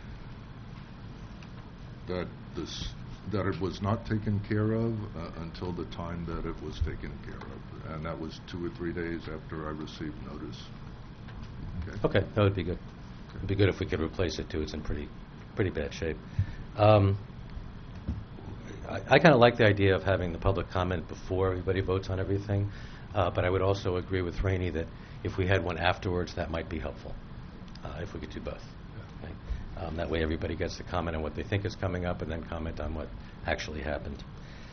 that this that it was not taken care of uh, until the time that it was taken care of, and that was two or three days after I received notice. Okay. Okay, that would be good. It would be good if we could replace it too. It's in pretty, pretty bad shape. Um, I, I kind of like the idea of having the public comment before everybody votes on everything, uh, but I would also agree with Rainey that if we had one afterwards, that might be helpful, uh, if we could do both. Okay? Um, that way everybody gets to comment on what they think is coming up and then comment on what actually happened.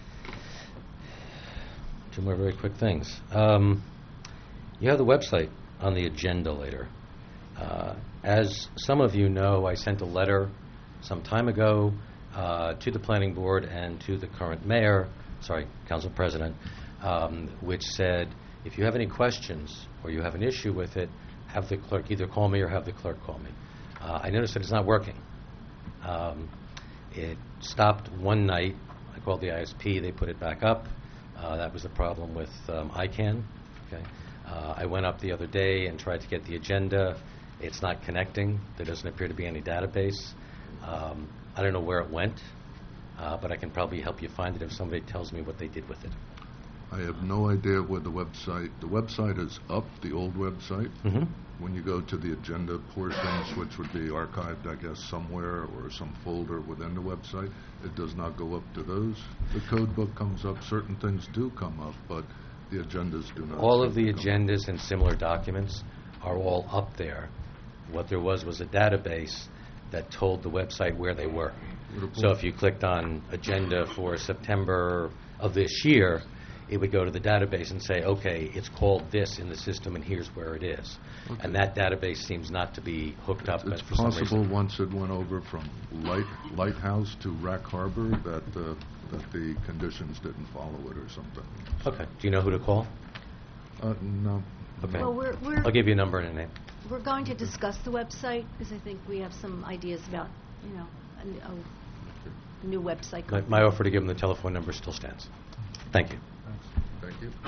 Two more very quick things. Um, you have the website on the agenda later. Uh, as some of you know, I sent a letter some time ago uh, to the planning board and to the current mayor, sorry, council president, um, which said, if you have any questions or you have an issue with it, have the clerk either call me or have the clerk call me. Uh, I noticed that it's not working. Um, it stopped one night. I called the I S P. They put it back up. Uh, that was the problem with um, I CANN. Okay. Uh, I went up the other day and tried to get the agenda. It's not connecting. There doesn't appear to be any database. Um, I don't know where it went, uh, but I can probably help you find it if somebody tells me what they did with it. I have no idea where the website, the website is up, the old website. Mm-hmm. When you go to the agenda portions, which would be archived, I guess, somewhere or some folder within the website, it does not go up to those. The code book comes up, certain things do come up, but the agendas do not. All of seem the to come up. agendas and similar documents are all up there. What there was was a database that told the website where they were. So if you clicked on agenda for September of this year, it would go to the database and say, okay, it's called this in the system and here's where it is. Okay. And that database seems not to be hooked up It's for some possible reason. once it went over from Light, Lighthouse to Rack Harbor that, uh, that the conditions didn't follow it or something. Okay. Do you know who to call? Uh, no. Okay. Well, we're, we're, I'll give you a number and a name. we're going to discuss the website because I think we have some ideas about, you know, a, n- a new website. My, my offer to give them the telephone number still stands. Thank you. Thank you.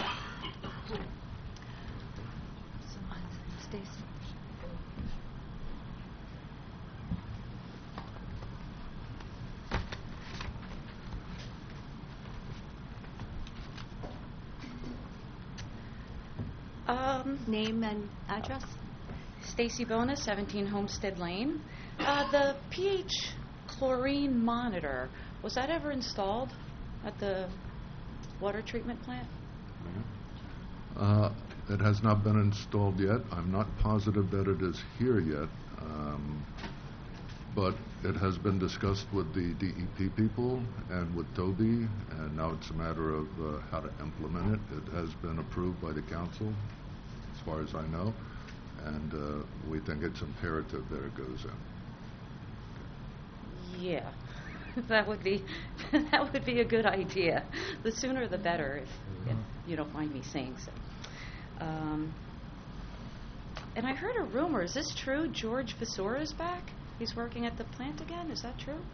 Stacy. Um, Name and address? Stacy Bona, seventeen Homestead Lane. Uh, the pH chlorine monitor, was that ever installed at the water treatment plant? Uh, It has not been installed yet. I'm not positive that it is here yet, um, but it has been discussed with the D E P people and with Toby, and now it's a matter of uh, how to implement it. It has been approved by the council, as far as I know. and uh, we think it's imperative that it goes in. Yeah, that would be that would be a good idea. The sooner the better, if, if you don't mind me saying so. Um, and I heard a rumor. Is this true? George Vasura is back. He's working at the plant again. Is that true?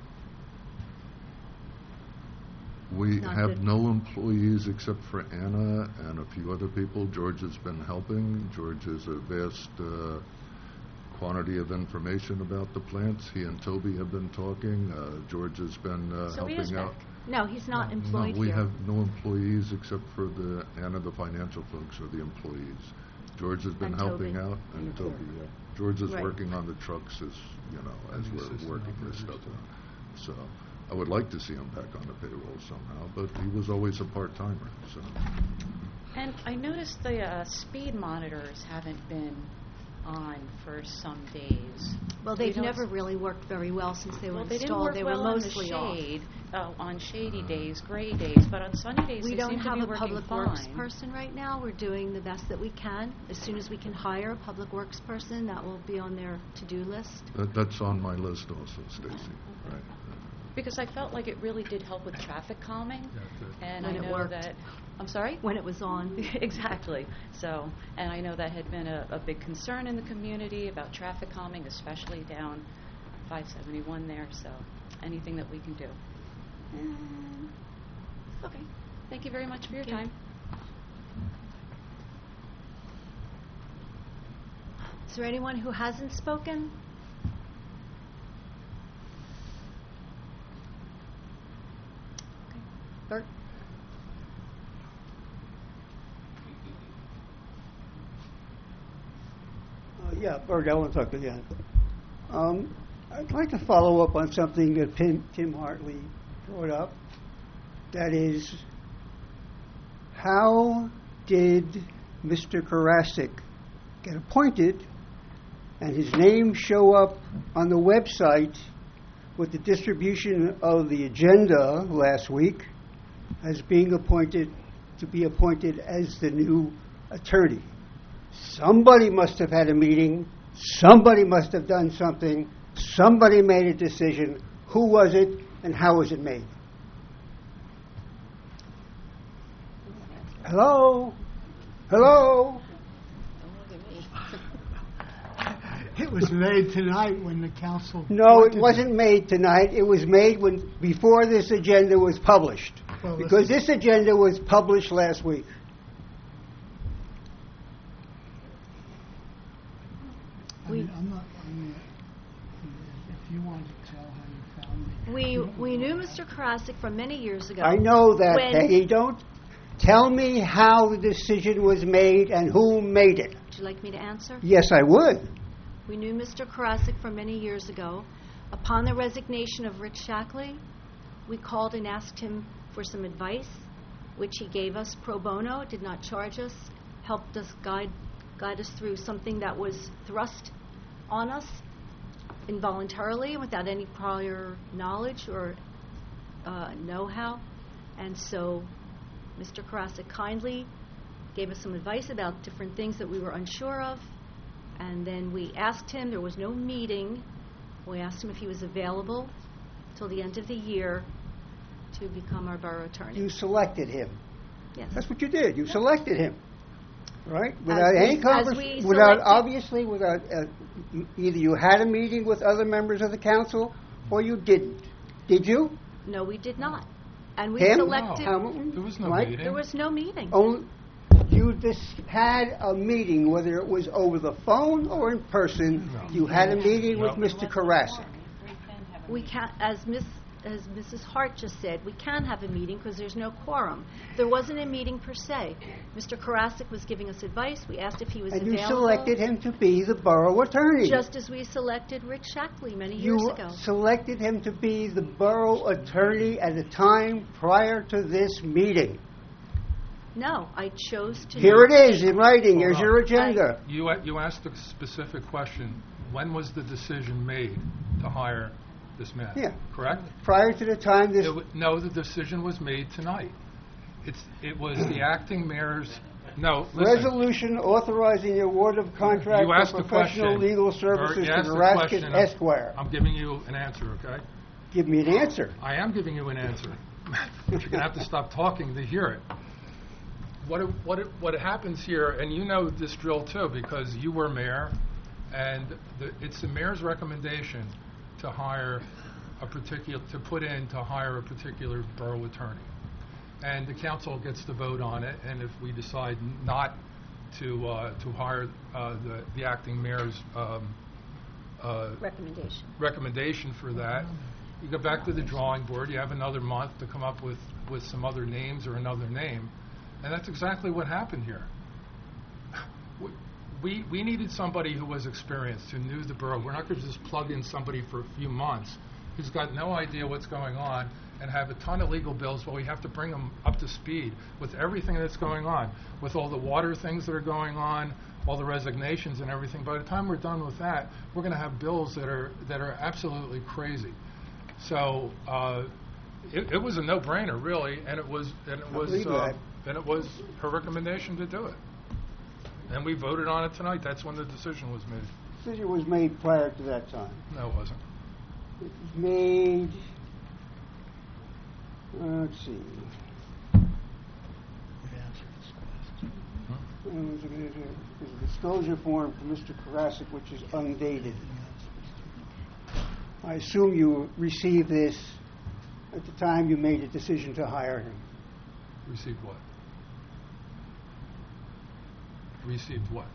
We Not have good. no employees except for Anna and a few other people. George has been helping. George has a vast uh, quantity of information about the plants. He and Toby have been talking. Uh, George has been uh, So he is helping out. back. No, he's not No, employed No, we here. have no employees except for the, Anna, the financial folks are the employees. George has been And helping Toby. out, and Toby, yeah. George is Right. working on the trucks as, you know, as And the we're assistant working this operators. stuff out. So, I would like to see him back on the payroll somehow, but he was always a part-timer, so. And I noticed the uh, speed monitors haven't been on for some days. Well, We they've don't never s- really worked very well since they were Well, they didn't installed. work They well were on the mostly off. shade, uh, on shady days, gray days, but on sunny days We they don't seem to have be a working public works fine. person right now. We're doing the best that we can. As soon as we can hire a public works person, that will be on their to-do list. That, that's on my list also, Stacy, right. Because I felt like it really did help with traffic calming, and When I it know worked. that. I'm sorry? When it was on. Exactly. So, and I know that had been a, a big concern in the community about traffic calming, especially down five seventy-one there. So, anything that we can do. And, okay. Thank you very much for your Thank you. time. Is there anyone who hasn't spoken? Okay. Bert? Uh, Yeah, Bert Ellentuck again. Um, I'd like to follow up on something that Tim, Tim Hartley brought up. That is, how did Mister Karasik get appointed and his name show up on the website with the distribution of the agenda last week as being appointed to be appointed as the new attorney? Somebody must have had a meeting. Somebody must have done something. Somebody made a decision. Who was it, and how was it made? Hello? Hello? It was made tonight when the council... No, it appointed wasn't made tonight. It was made when before this agenda was published. Well, Because listen. this agenda was published last week. I mean, I'm not, I mean, if you want to tell how you found me. We we knew Mister Karasik from many years ago. I know that, When- Peggy. Don't tell me how the decision was made and who made it. Would you like me to answer? Yes, I would. We knew Mister Karasik from many years ago. Upon the resignation of Rich Shackley, we called and asked him for some advice, which he gave us pro bono, did not charge us, helped us guide guide us through something that was thrust on us involuntarily without any prior knowledge or uh, know-how. And so Mister Karasik kindly gave us some advice about different things that we were unsure of. And then we asked him, there was no meeting, we asked him if he was available till the end of the year to become our borough attorney. You selected him. Yes. That's what you did. You selected him. Right? Without we- any as conversation, we without, selected- obviously, without, uh, e- either you had a meeting with other members of the council or you didn't. Did you? No, we did not. And we Him? selected... Hamilton? There was no Mike? meeting. There was no meeting. Only, you just had a meeting, whether it was over the phone or in person. You had a meeting with Mister Karasik. We can't, as Miss as Missus Hart just said, we can have a meeting because there's no quorum. There wasn't a meeting per se. Mister Karasik was giving us advice. We asked if he was And you available. selected him to be the borough attorney. Just as we selected Rich Shackley many You years ago. selected him to be the borough attorney at a time prior to this meeting. No, I chose to... Here it is in writing. Hold Here's on. your agenda. You, a- you asked a specific question. When was the decision made to hire this man? Yeah. Correct? Prior to the time this... It wa- No, the decision was made tonight. It's, it was the acting mayor's No, listen. Resolution authorizing the award of contract You asked for the professional question. legal Or services you to asked the Raskin question. I'm- Esquire. I'm giving you an answer, okay? Give me an answer. I am giving you an answer. But you're going to have to stop talking to hear it. What it, what it, what happens here, and you know this drill too, because you were mayor, and the, it's the mayor's recommendation to hire a particular, to put in to hire a particular borough attorney. And the council gets to vote on it, and if we decide not to, uh, to hire uh, the, the acting mayor's um, uh, Recommendation. recommendation for that, you go back to the drawing board, you have another month to come up with, with some other names or another name, and that's exactly what happened here. We, we needed somebody who was experienced, who knew the borough. We're not going to just plug in somebody for a few months who's got no idea what's going on and have a ton of legal bills, but we have to bring them up to speed with everything that's going on, with all the water things that are going on, all the resignations and everything. By the time we're done with that, we're going to have bills that are that are absolutely crazy. So uh, it, it was a no-brainer, really, and it was and it I was believe uh, that. and it was her recommendation to do it. And we voted on it tonight. That's when the decision was made. Decision was made prior to that time. No, it wasn't. It was made, let's see. There was a, there's a, there's a disclosure form for Mister Karasik, which is undated. I assume you received this at the time you made a decision to hire him. Received what? Received what?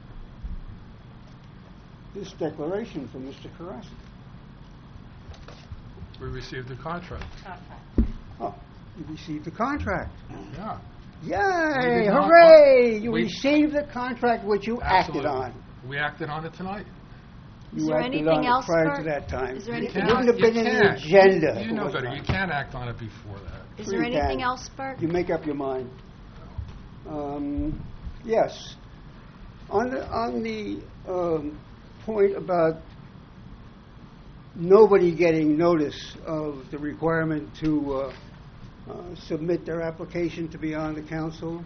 This declaration from Mister Karasik. We received the contract. Oh, you received the contract. Yeah. We Yay! did not- Hooray! You we- received the contract which you acted Absolutely. on. We acted on it tonight. You Is there acted anything on it else, prior Bert? to that time. Is there You anything It can't- wouldn't have you been in the can't. agenda. You know was better. not. You can't act on it before that. Is there Free anything can. else, Bert? You make up your mind. Um, yes. On the, on the um, point about nobody getting notice of the requirement to uh, uh, submit their application to be on the council,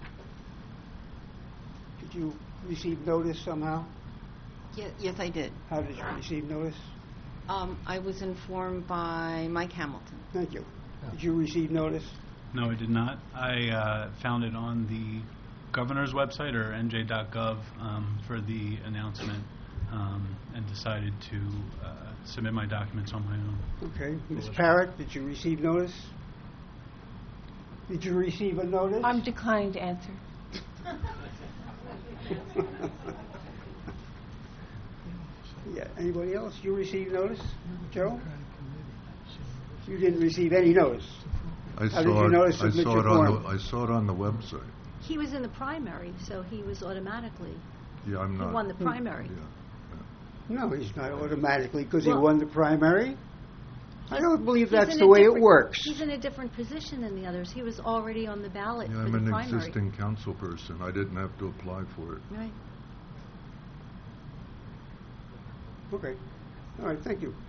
did you receive notice somehow? Ye- Yes, I did. How did you receive notice? Um, I was informed by Mike Hamilton. Thank you. Did you receive notice? No, I did not. I uh, found it on the governor's website or N J dot gov um, for the announcement um, and decided to uh, submit my documents on my own. Okay. Miz Parrott, did you receive notice? Did you receive a notice? I'm declining to answer. Yeah. Anybody else? You received notice, Joe? You didn't receive any notice. I How saw did you it, notice I submit saw your it on form? the, I saw it on the website. He was in the primary, so he was automatically, Yeah, I'm he not. won the primary. No, he's not automatically because he Well- won the primary. I don't believe He's that's in the a way it different- works. He's in a different position than the others. He was already on the ballot Yeah, for I'm the an primary. existing council person. I didn't have to apply for it. Right. Okay. All right, thank you.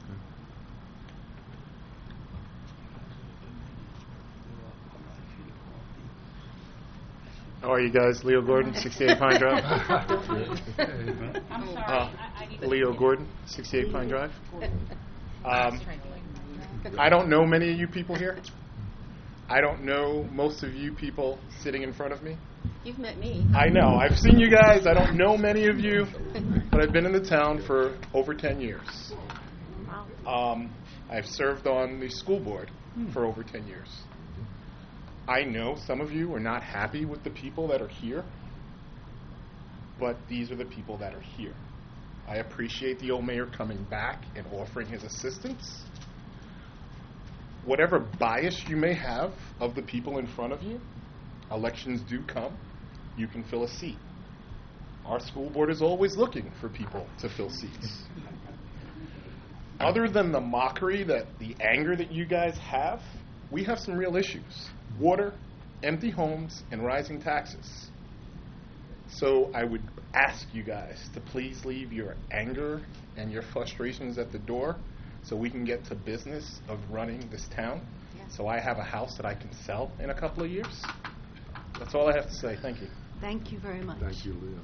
How are you guys? Leo Gordon, sixty-eight Pine Drive. I'm sorry. Uh, I, I need to Leo Gordon, sixty-eight Pine Drive. Um, I don't know many of you people here. I don't know most of you people sitting in front of me. You've met me. I know. I've seen you guys. I don't know many of you, but I've been in the town for over ten years. Um, I've served on the school board for over ten years. I know some of you are not happy with the people that are here, but these are the people that are here. I appreciate the old mayor coming back and offering his assistance. Whatever bias you may have of the people in front of you, elections do come. You can fill a seat. Our school board is always looking for people to fill seats. Other than the mockery, that the anger that you guys have, we have some real issues. Water, empty homes, and rising taxes. So I would ask you guys to please leave your anger and your frustrations at the door so we can get to business of running this town. So I have a house that I can sell in a couple of years. That's all I have to say. Thank you. Thank you very much. Thank you, Leo.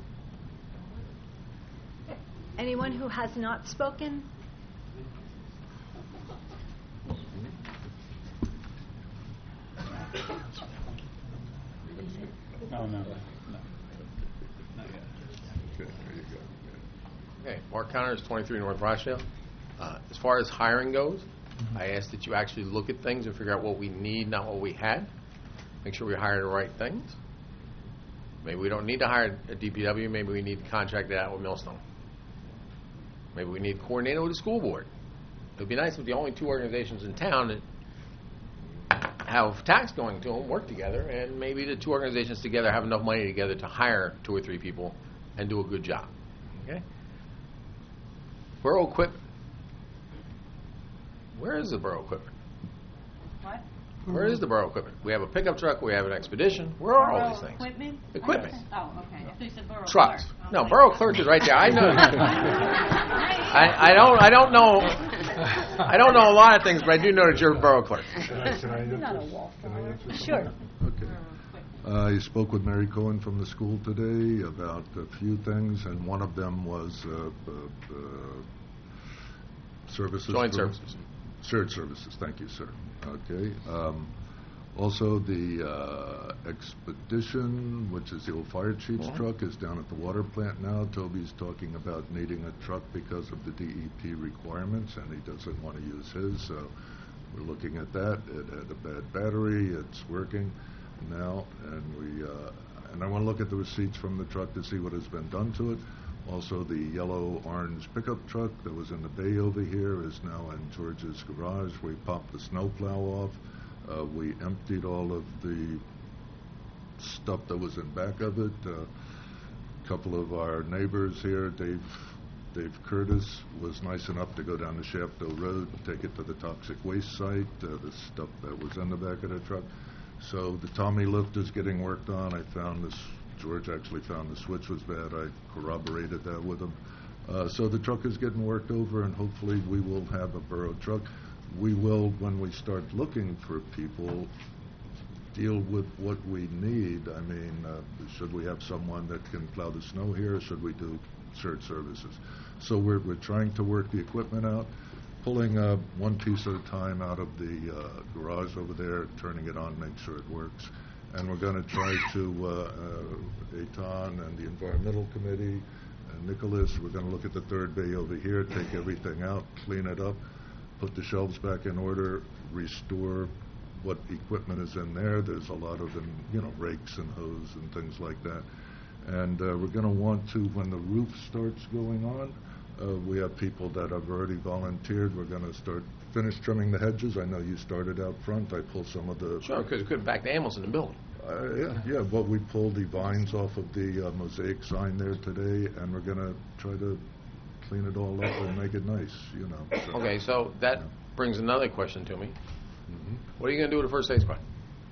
Anyone who has not spoken? No, no, no. Okay, there you go. Okay, Mark Connors, twenty-three North Rochdale. Uh, As far as hiring goes, I ask that you actually look at things and figure out what we need, not what we had. Make sure we hire the right things. Maybe we don't need to hire a D P W, maybe we need to contract it out with Millstone. Maybe we need to coordinate it with the school board. It would be nice if the only two organizations in town that have tax going to them work together, and maybe the two organizations together have enough money together to hire two or three people and do a good job. Okay? Borough equipment. Where is the borough equipment? What? Where is the borough equipment? We have a pickup truck, we have an expedition. Where are all these things? Equipment? Equipment. Oh, okay. I thought you said borough Trucks. clerk. No, borough clerk is right there. I know. I, I don't. I don't know. I don't know a lot of things, but I do know that you're a borough clerk. Not a wallflower. Sure. Okay. Uh, I spoke with Mary Cohen from the school today about a few things, and one of them was uh, uh, uh, services. Joint for- services. Shared services, thank you, sir. Okay. Um, also, the uh, expedition, which is the old fire chief's Mhm. truck, is down at the water plant now. Toby's talking about needing a truck because of the D E P requirements, and he doesn't want to use his, so we're looking at that. It had a bad battery. It's working now, and we uh, and I want to look at the receipts from the truck to see what has been done to it. Also, the yellow-orange pickup truck that was in the bay over here is now in George's garage. We popped the snowplow off. Uh, we emptied all of the stuff that was in back of it. A couple of our neighbors here, Dave Dave Curtis, was nice enough to go down to Shafto Road and take it to the toxic waste site, uh, the stuff that was in the back of the truck. So the Tommy lift is getting worked on. I found this, George actually found the switch was bad. I corroborated that with him. Uh, so the truck is getting worked over, and hopefully we will have a borough truck. We will, when we start looking for people, deal with what we need. I mean, uh, should we have someone that can plow the snow here, or should we do shared services? So we're, we're trying to work the equipment out, pulling uh, one piece at a time out of the uh, garage over there, turning it on, make sure it works. And we're going to try to, uh, uh, Eitan and the Environmental Committee, and Nicholas, we're going to look at the third bay over here, take everything out, clean it up, put the shelves back in order, restore what equipment is in there. There's a lot of, them, you know, rakes and hose and things like that. And uh, we're going to want to, when the roof starts going on, uh, we have people that have already volunteered. We're going to start, finish trimming the hedges. I know you started out front. I pulled some of the... Sure, because we could back the ambulance in the building. Uh, yeah, yeah, but we pulled the vines off of the uh, mosaic sign there today, and we're going to try to clean it all up and make it nice, you know. So. Okay, so that brings another question to me. Mm-hmm. What are you going to do with the first aid squad?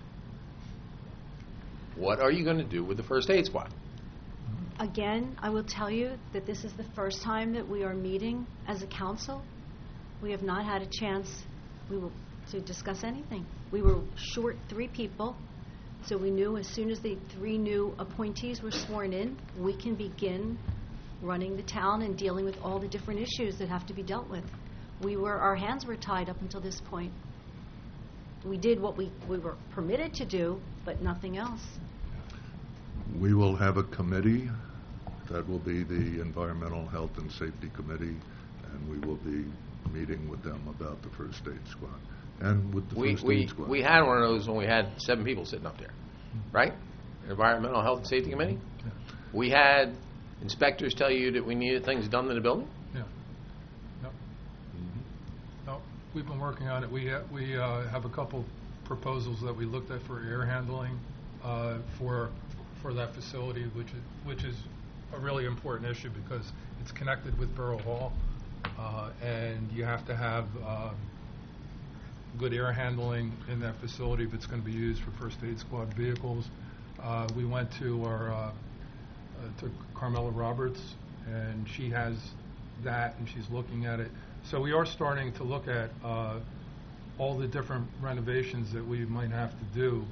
What are you going to do with the first aid squad? Again, I will tell you that this is the first time that we are meeting as a council. We have not had a chance we will, to discuss anything. We were short three people, so we knew as soon as the three new appointees were sworn in, we can begin running the town and dealing with all the different issues that have to be dealt with. We were, our hands were tied up until this point. We did what we, we were permitted to do, but nothing else. We will have a committee that will be the Environmental Health and Safety Committee, and we will be meeting with them about the first aid squad and with the We, first we, aid squad. we had one of those when we had seven people sitting up there, right? Environmental Health and Safety Committee. Yeah. We had inspectors tell you that we needed things done in the building. Yeah. Yep. No, we've been working on it. We ha- we uh, have a couple proposals that we looked at for air handling uh, for for that facility, which is which is a really important issue because it's connected with Borough Hall, uh, and you have to have uh, good air handling in that facility if it's going to be used for first aid squad vehicles. Uh, we went to our uh, uh, to Carmela Roberts, and she has that, and she's looking at it. So we are starting to look at uh, all the different renovations that we might have to do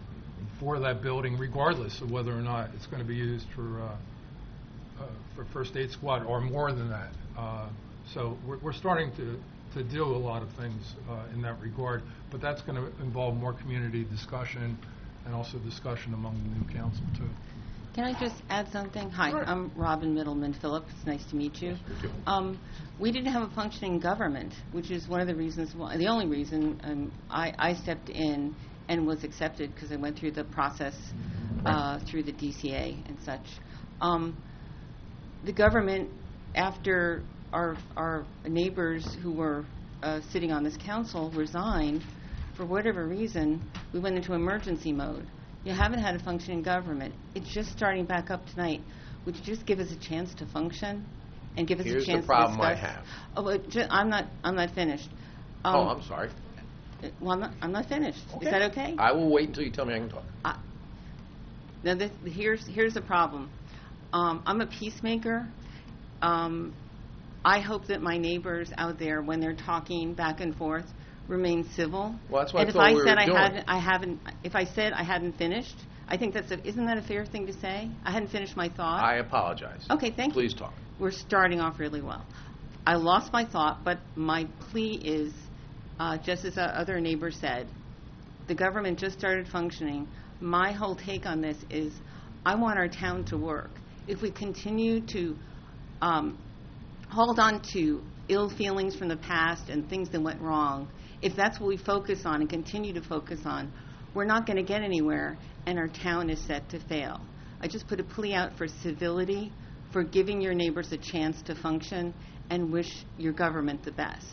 for that building, regardless of whether or not it's going to be used for uh, uh, for first aid squad or more than that. Uh, so we're, we're starting to to do a lot of things uh, in that regard, but that's going to involve more community discussion and also discussion among the new council too. Can I just add something? Hi, I'm Robin Middleman Phillip. It's nice to meet you. Um, we didn't have a functioning government, which is one of the reasons why, the only reason um, I, I stepped in and was accepted because I went through the process uh, through the D C A and such. Um, the government, after our our neighbors who were uh, sitting on this council resigned, for whatever reason, we went into emergency mode. You haven't had a functioning government. It's just starting back up tonight. Would you just give us a chance to function and give us Here's a chance the problem to I discuss? have. Oh, but ju- I'm not. I'm not finished. Um, Oh, I'm sorry. uh, Well, I'm not. I'm not finished. Okay. Is that okay? I will wait until you tell me I can talk. I, now, this, here's here's the problem. Um, I'm a peacemaker. Um, I hope that my neighbors out there, when they're talking back and forth, remain civil. Well, that's what and I if thought I we were said I doing. hadn't, I haven't. If I said I hadn't finished, I think that's a, isn't that a fair thing to say? I hadn't finished my thought. I apologize. Okay, thank Please you. talk. We're starting off really well. I lost my thought, but my plea is, uh, just as a other neighbor said, the government just started functioning. My whole take on this is I want our town to work. If we continue to um, hold on to ill feelings from the past and things that went wrong, if that's what we focus on and continue to focus on, we're not going to get anywhere, and our town is set to fail. I just put a plea out for civility, for giving your neighbors a chance to function, and wish your government the best.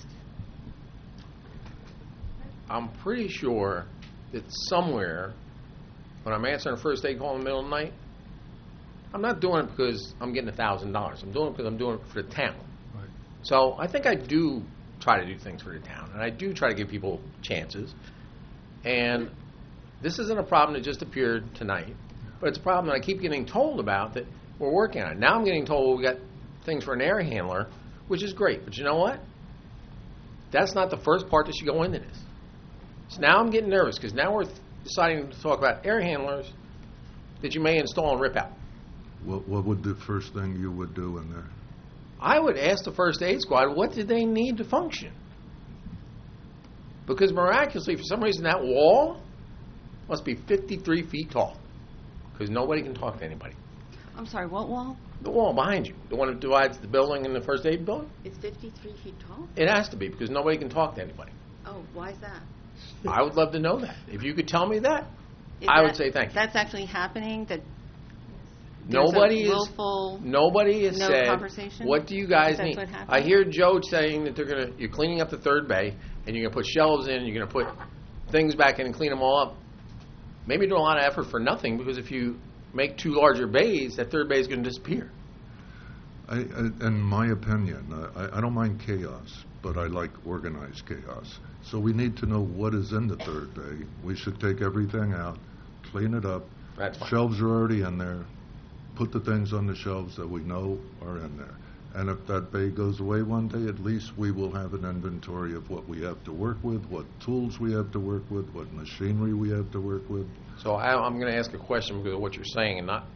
I'm pretty sure that somewhere, when I'm answering a first aid call in the middle of the night, I'm not doing it because I'm getting a thousand dollars. I'm doing it because I'm doing it for the town. Right. So I think I do try to do things for the town, and I do try to give people chances. And this isn't a problem that just appeared tonight, but it's a problem that I keep getting told about that we're working on. Now I'm getting told we got things for an air handler, which is great. But you know what? That's not the first part that should go into this. So now I'm getting nervous because now we're th- deciding to talk about air handlers that you may install and rip out. What, what would the first thing you would do in there? I would ask the first aid squad, what did they need to function? Because miraculously, for some reason, that wall must be fifty-three feet tall because nobody can talk to anybody. I'm sorry, what wall? The wall behind you, the one that divides the building and the first aid building, It's fifty-three feet tall? it has to be because nobody can talk to anybody. Oh, why is that? I would love to know that. If you could tell me that, Is I would that- say thank you. That's actually happening, that there's a Nobody is. willful Nobody has no said. conversation? What do you guys That's need? what happened? I hear Joe saying that they're gonna. You're cleaning up the third bay, and you're gonna put shelves in. You're gonna put things back in and clean them all up. Maybe do a lot of effort for nothing because if you make two larger bays, that third bay is going to disappear. I, I, in my opinion, I, I don't mind chaos, but I like organized chaos. So we need to know what is in the third bay. We should take everything out, clean it up. That's fine. Shelves are already in there. Put the things on the shelves that we know are in there. And if that bay goes away one day, at least we will have an inventory of what we have to work with, what tools we have to work with, what machinery we have to work with. So I, I'm going to ask a question because of what you're saying, and not.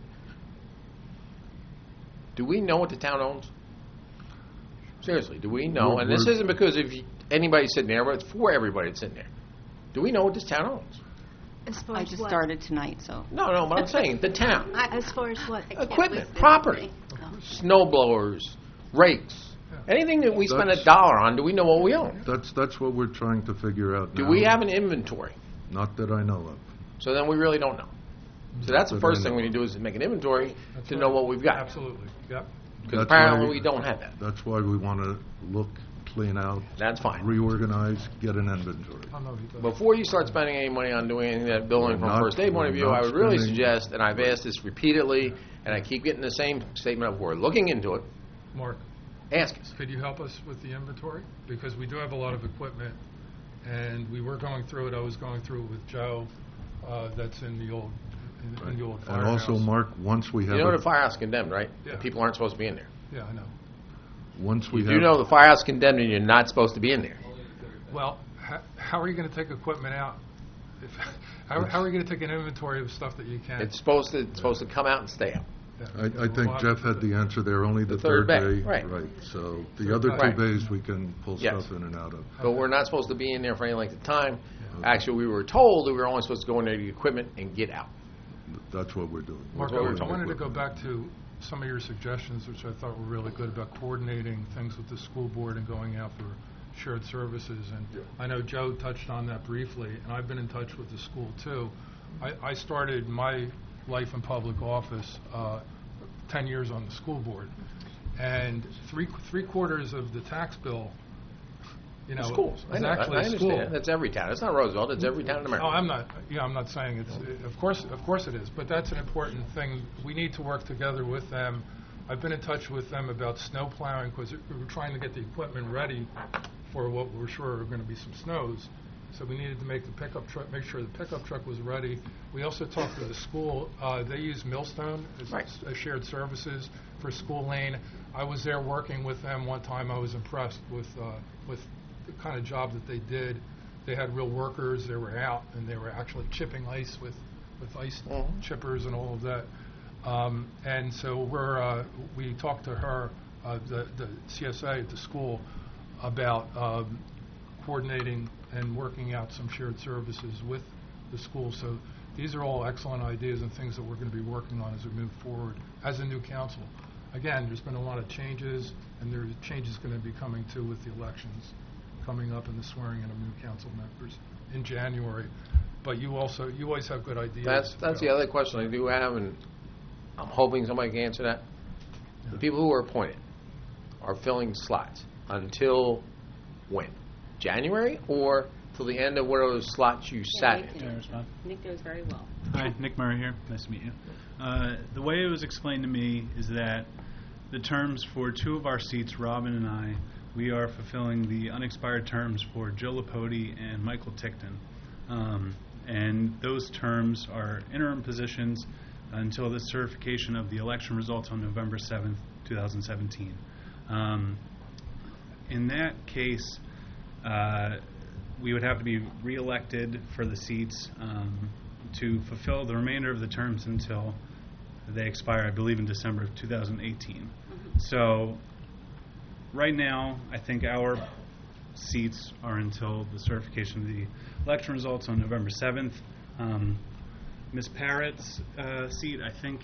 Do we know what the town owns? Seriously, do we know? We're- And this we're- isn't because of y- anybody sitting there, but it's for everybody that's sitting there. Do we know what this town owns? As far I as just what? started tonight, so. No, no, but I'm saying the town. As far as what? Equipment, property, snow blowers, rakes, anything that we spend a That's- dollar on, do we know what we own? That's, that's what we're trying to figure out Do now. we have an inventory? Not that I know of. So then we really don't know. So that's the Not that first I thing know we need to do is make an inventory That's to right. know what we've got. Absolutely, yep. Because That's apparently why- we don't have that. That's why we want to look, clean out, That's fine. reorganize, get an inventory. I know he does. Before you start spending any money on doing anything that building from a Not- first aid point of view, we're I not would really spending- suggest, and I've asked this repeatedly, and I keep getting the same statement of we're looking into it, Mark, ask us. could you help us with the inventory? Because we do have a lot of equipment, and we were going through it, I was going through it with Joe, uh, that's in the old, in in the old And firehouse. also, Mark, once we have, You know a- the firehouse condemned, right? Yeah. People aren't supposed to be in there. Yeah, I know. once we You have. do know the firehouse condemned and you're not supposed to be in there. Well, ho- how are you going to take equipment out if, how, how are we going to take an inventory of stuff that you can't? It's supposed to, it's supposed to come out and stay out. I, I think Jeff had the answer there, only the The third third bay, bay. right. So the other two Right. bays, we can pull Yes. stuff in and out of. But we're not supposed to be in there for any length of time. Actually, we were told that we were only supposed to go in there to get equipment and get out. That's what we're doing. Mark, We're I doing I wanted to equipment. go back to some of your suggestions, which I thought were really good, about coordinating things with the school board and going out for shared services. And I know Joe touched on that briefly, and I've been in touch with the school too. I, I started my life in public office uh, ten years on the school board, and three three quarters of the tax bill, you know, Schools. I is know, I- actually I a understand. school. That's every town. It's not Roosevelt. It's every town in America. No, I'm not. Yeah, I'm not saying it's. Of course, of course it is. But that's an important thing. We need to work together with them. I've been in touch with them about snow plowing because we were trying to get the equipment ready for what we're sure are going to be some snows. So we needed to make the pickup truck, make sure the pickup truck was ready. We also talked to the school. Uh, they use Millstone as Right. s- as shared services for School Lane. I was there working with them one time. I was impressed with uh, with the kind of job that they did. They had real workers. They were out and they were actually chipping ice with with ice Mhm. chippers and all of that. Um, and so we're uh, we talked to her, uh, the the C S A at the school, about um, coordinating and working out some shared services with the school. So these are all excellent ideas and things that we're going to be working on as we move forward as a new council. Again, there's been a lot of changes, and there's changes going to be coming too with the elections coming up and the swearing in of new council members in January. But you also, you always have good ideas. That's that's the about- other question I do have, and I'm hoping somebody can answer that. The people who are appointed are filling slots until when? January or till the end of one of those slots you sat in? Can I respond? Nick knows very well. Hi, Nick Murray here. Nice to meet you. Uh, the way it was explained to me is that the terms for two of our seats, Robin and I, we are fulfilling the unexpired terms for Joe Lapoti and Michael Tickton. Um, and those terms are interim positions until the certification of the election results on November seventh, twenty seventeen. Um, in that case, uh, we would have to be reelected for the seats um, to fulfill the remainder of the terms until they expire, I believe, in December of two thousand eighteen. So right now, I think our seats are until the certification of the election results on November seventh. Um, Miz Parrott's uh, seat, I think,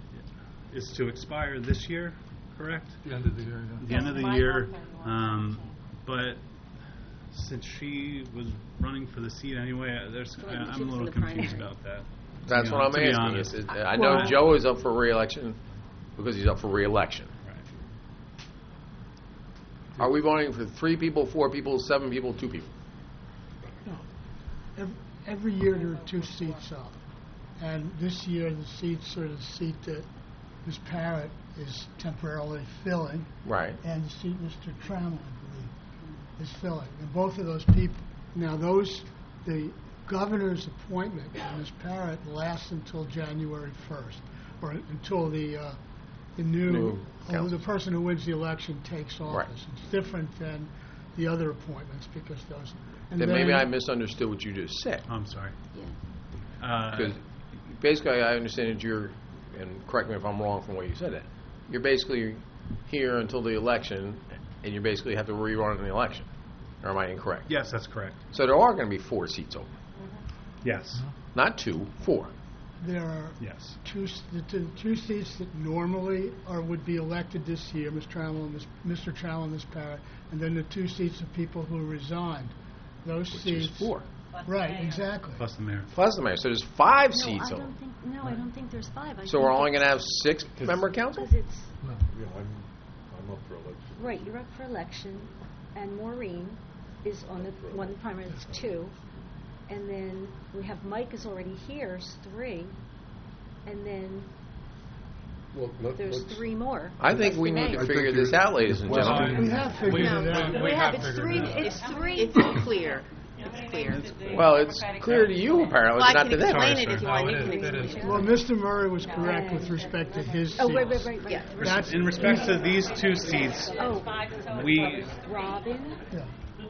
is to expire this year, correct? The end of the year, yeah. The end of the year. Um, but since she was running for the seat anyway, uh, there's, I, I'm a little confused about that. That's to be what hon- I'm to be asking. honest. Is it- I know Well- Joe is up for re-election because he's up for re-election. Are we voting for three people, four people, seven people, two people? No. Every, every year there are two seats up. And this year the seats are the seat that Miz Parrott is temporarily filling. Right. And the seat Mister Trammell, I believe, is filling. And both of those people, now those, the governor's appointment of Miz Parrott lasts until January first, or until the, uh, the new, New or council. the person who wins the election takes Right. office. It's different than the other appointments because those. and Then maybe then- I misunderstood what you just said. I'm sorry. Yeah. Uh, Because basically, I understand that you're, and correct me if I'm wrong from the way you said that, you're basically here until the election, and you basically have to rerun in the election. Or am I incorrect? Yes, that's correct. So there are going to be four seats open. Yes. Not two, four. There are Yes. two, s- the two, two seats that normally are, would be elected this year, Miz Trammell and Miz Mister Trammell and Miz Parrott, and then the two seats of people who resigned. Those Which seats. is four. Right, exactly. Plus the mayor. Plus the mayor. So there's five No, seats I open. don't think, no, I don't think there's five. I So think we're only it's- going to have six-member council? Because it's, No, yeah, I'm, I'm up for election. right, you're up for election, and Maureen is on the, one of the primary, it's two. And then we have Mike is already here, is three. And then Well, let- there's let's- three more. I think Plus we the need mayor. to I figure think this you're- out, ladies and Well, gentlemen. We have figured We- it we- out. we We have, have it's figured three, it out. it's three. It's clear. It's clear. Well, it's clear to you, apparently, Well, but I not can to them. explain it if you No, want. it You is, can it explain is. it. Well, Mister Murray was correct with respect to his seats. Oh, right, right, right, right. Yeah. That's, In respect to these two seats, Oh, we, Robin, yeah.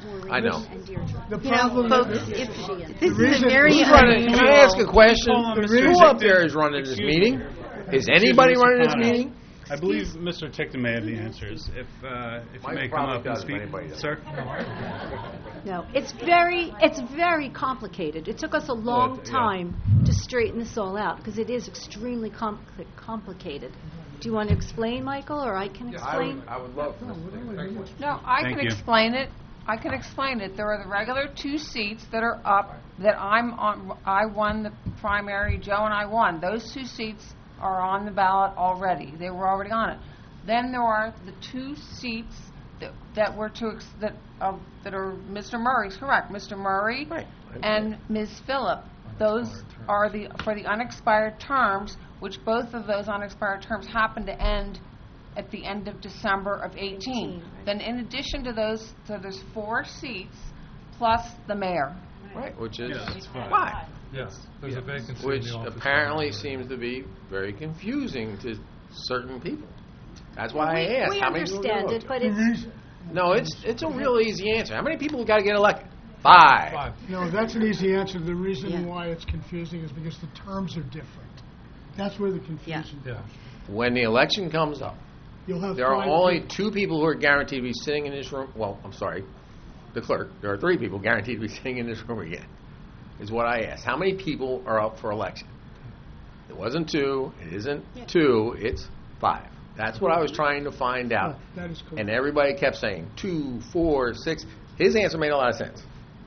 I know. And Deirdre. The You know, problem folks, is- if, The this is reason- a very Who's running? Can I ask a unusual- question? Hold on, Mister Who Tickton. up there is running this Excuse meeting? me. Is Excuse me, anybody Mister running this Potter. meeting? I believe Mister Tickton may have the answers. If uh, if you Mike may come probably up and does, if speak, anybody does. sir. No, it's very, it's very complicated. It took us a long yeah. time to straighten this all out, because it is extremely compli- complicated. Do you want to explain, Michael, or I can explain? I would love to. No, I Thank can you. explain it. I can explain it. There are the regular two seats that are up that I'm on. I won the primary. Joe and I won. Those two seats are on the ballot already. They were already on it. Then there are the two seats that, that were to ex- that uh, that are Mister Murray's correct. Mister Murray Right. and Miz Phillip. Those are the for the unexpired terms, which both of those unexpired terms happen to end at the end of December of eighteen. eighteen, right. Then in addition to those, so there's four seats plus the mayor. Right, which is Yeah, that's fine. why. Yes, there's a vacancy Which in the office. apparently seems to be very confusing to certain people. That's why We- I asked. We how many people understand vote? it, but The it's, reason- No, it's it's a real easy answer. How many people got to get elected? Five. Five. No, that's an easy answer. The reason Yeah. why it's confusing is because the terms are different. That's where the confusion Yeah. comes. When the election comes up, You'll have there are five only people- two people who are guaranteed to be sitting in this room. Well, I'm sorry, the clerk. There are three people guaranteed to be sitting in this room again. Is what I asked. How many people are up for election? It wasn't two. It isn't two. It's five. That's what I was trying to find out. That is correct. And everybody kept saying two, four, six. His answer made a lot of sense.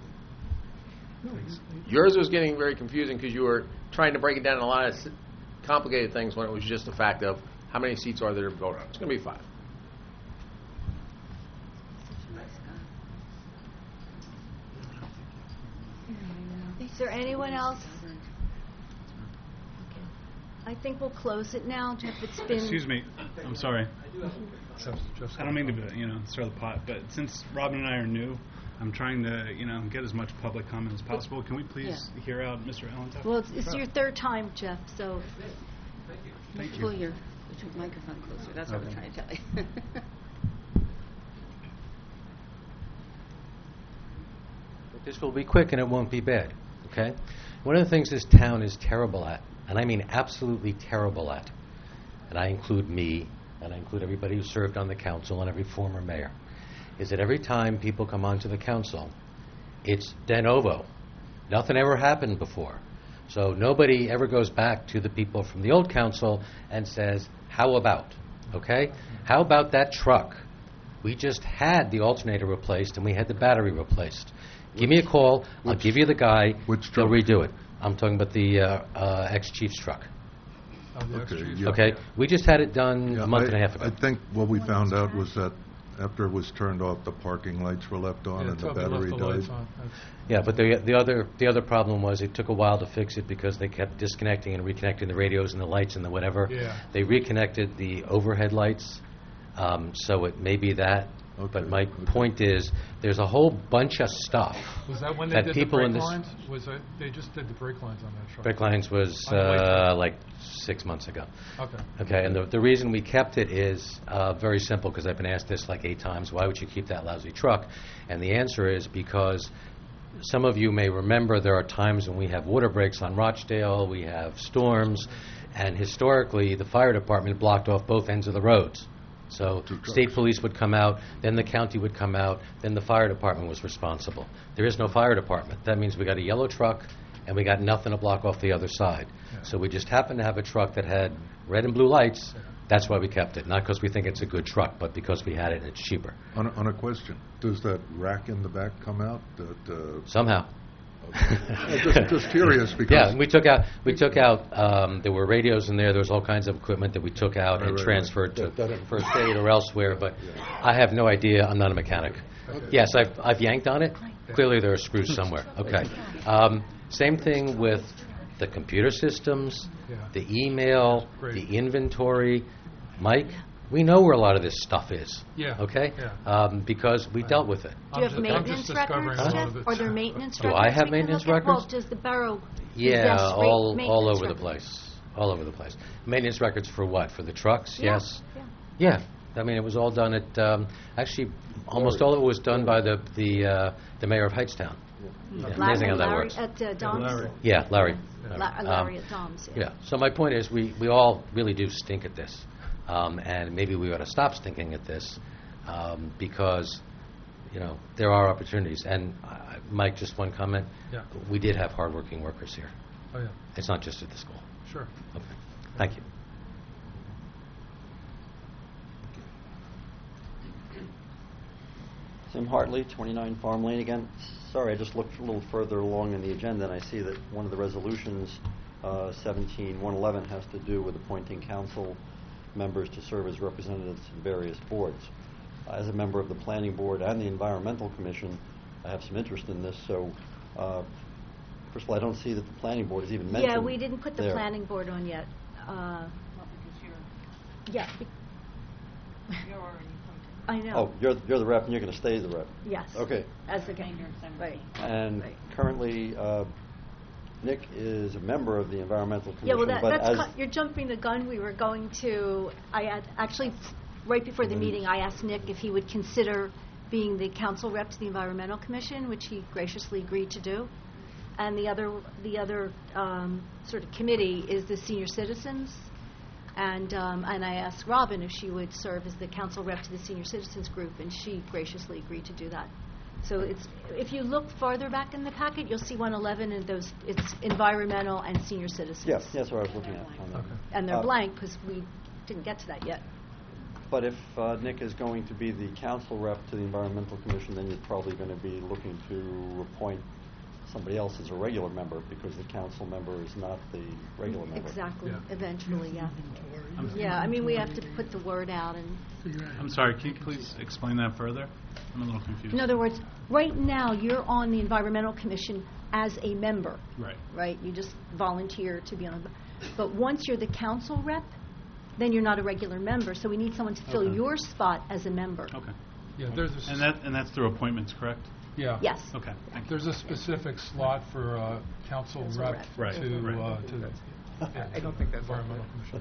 Yours was getting very confusing because you were trying to break it down in a lot of s- complicated things when it was just a fact of how many seats are there to vote on. It's going to be five. is there anyone else? I think we'll close it now, Jeff. It's been... Excuse me. I'm sorry. Jeff's- Jeff's- I don't mean to, be, you know, stir the pot, but since Robin and I are new, I'm trying to, you know, get as much public comment as possible. Can we please hear out Mister Allentown? Well, it's, it's your third time, Jeff, so... Thank you. Pull your microphone closer. That's what we're Okay. trying to tell you. This will be quick and it won't be bad, okay? One of the things this town is terrible at, and I mean absolutely terrible at, and I include me, and I include everybody who served on the council and every former mayor, is that every time people come onto the council, it's de novo. Nothing ever happened before. So nobody ever goes back to the people from the old council and says, how about, okay? How about that truck? We just had the alternator replaced and we had the battery replaced. Give me a call, I'll Which- give you the guy, which they'll truck? redo it. I'm talking about the uh, uh, ex-chief's truck, Oh, the Okay, ex-chief. yeah. okay? We just had it done Yeah, a month I- and a half ago. I think what we found out was that after it was turned off, the parking lights were left on Yeah, and the Toby left battery the lights died. on. That's- Yeah, but the the other the other problem was it took a while to fix it because they kept disconnecting and reconnecting the radios and the lights and the whatever. Yeah. They reconnected the overhead lights, um, so it may be that. But my point is, there's a whole bunch of stuff Was that when they that did the people in brake this lines? Was it, they just did the brake lines on that truck? brake lines was On the way uh, through. like six months ago. Okay. Okay, and the, the reason we kept it is uh, very simple, because I've been asked this like eight times, why would you keep that lousy truck? And the answer is because some of you may remember there are times when we have water breaks on Rochdale, we have storms, and historically, the fire department blocked off both ends of the roads. So state police would come out, then the county would come out, then the fire department was responsible. There is no fire department. That means we got a yellow truck, and we got nothing to block off the other side. So we just happened to have a truck that had red and blue lights. That's why we kept it, not because we think it's a good truck, but because we had it and it's cheaper. On a, on a question, does that rack in the back come out? That, uh, Somehow. I'm just, just curious because Yeah, we took out, we took out, um, there were radios in there, there was all kinds of equipment that we took out Right, and right, transferred right. to First Aid or elsewhere, but I have no idea, I'm not a mechanic. Yes, I've, I've yanked on it, clearly there are screws somewhere, okay. Um, Same thing with the computer systems, Yeah. the email, Great. the inventory. Mike, we know where a lot of this stuff is. Yeah, Okay? yeah. Um, because we dealt with it. Do you I'm have ju- I'm maintenance just discovering records, a lot Jeff? of it. Are there maintenance Do records? I have we can maintenance look at? Well, records? does the borough Yeah, possess ra- all, all maintenance over the records? place, all over the place. Maintenance records for what? For the trucks? Yeah, Yes. yeah. Yeah, I mean, it was all done at, um, actually, almost all of it was done by the the uh, the mayor of Hightstown. Yeah, amazing how that Larry works. At uh, Dom's? Yeah, Larry. La- Larry at Dom's, yeah. Yeah. So my point is, we, we all really do stink at this, um, and maybe we ought to stop stinking at this, um, because, you know, there are opportunities. And uh, Mike, just one comment. Yeah. We did have hardworking workers here. Oh, yeah. It's not just at the school. Sure. Okay. Thank you. Tim Hartley, twenty-nine Farm Lane again. Sorry, I just looked a little further along in the agenda, and I see that one of the resolutions, uh, seventeen one eleven, has to do with appointing council members to serve as representatives in various boards. As a member of the Planning Board and the Environmental Commission, I have some interest in this, so uh, first of all, I don't see that the Planning Board is even mentioned. Yeah, we didn't put the there. planning board on yet. Uh, Yeah. be- I know. Oh, you're, you're the rep, and you're going to stay the rep? Yes. Okay. As the right. And currently, uh, Nick is a member of the Environmental Commission. Yeah, well, that, but that's as cu- you're jumping the gun. We were going to. I had actually right before the meeting, I asked Nick if he would consider being the council rep to the Environmental Commission, which he graciously agreed to do. And the other, the other um, sort of committee is the senior citizens. And um, and I asked Robin if she would serve as the council rep to the senior citizens group, and she graciously agreed to do that. So it's if you look farther back in the packet, you'll see one eleven, and those it's environmental and senior citizens. Yes, that's what I was looking at. On that. And they're Uh, blank because we didn't get to that yet. But if uh, Nick is going to be the council rep to the Environmental Commission, then you're probably going to be looking to appoint somebody else as a regular member, because the council member is not the regular member. Exactly. Eventually, yeah. I'm- Yeah, I mean, we have to put the word out and. I'm sorry, can you please explain that further? I'm a little confused. In other words, right now, you're on the Environmental Commission as a member. Right. Right? You just volunteer to be on. But once you're the council rep, then you're not a regular member, so we need someone to fill Okay. your spot as a member. Okay. Yeah, there's a s- And that, and that's through appointments, correct? Yeah. Yes. Okay, thank you. There's a specific slot for uh, council Council rep rep. Right, to, right. uh, to the yeah, I don't think that's Environmental Commission.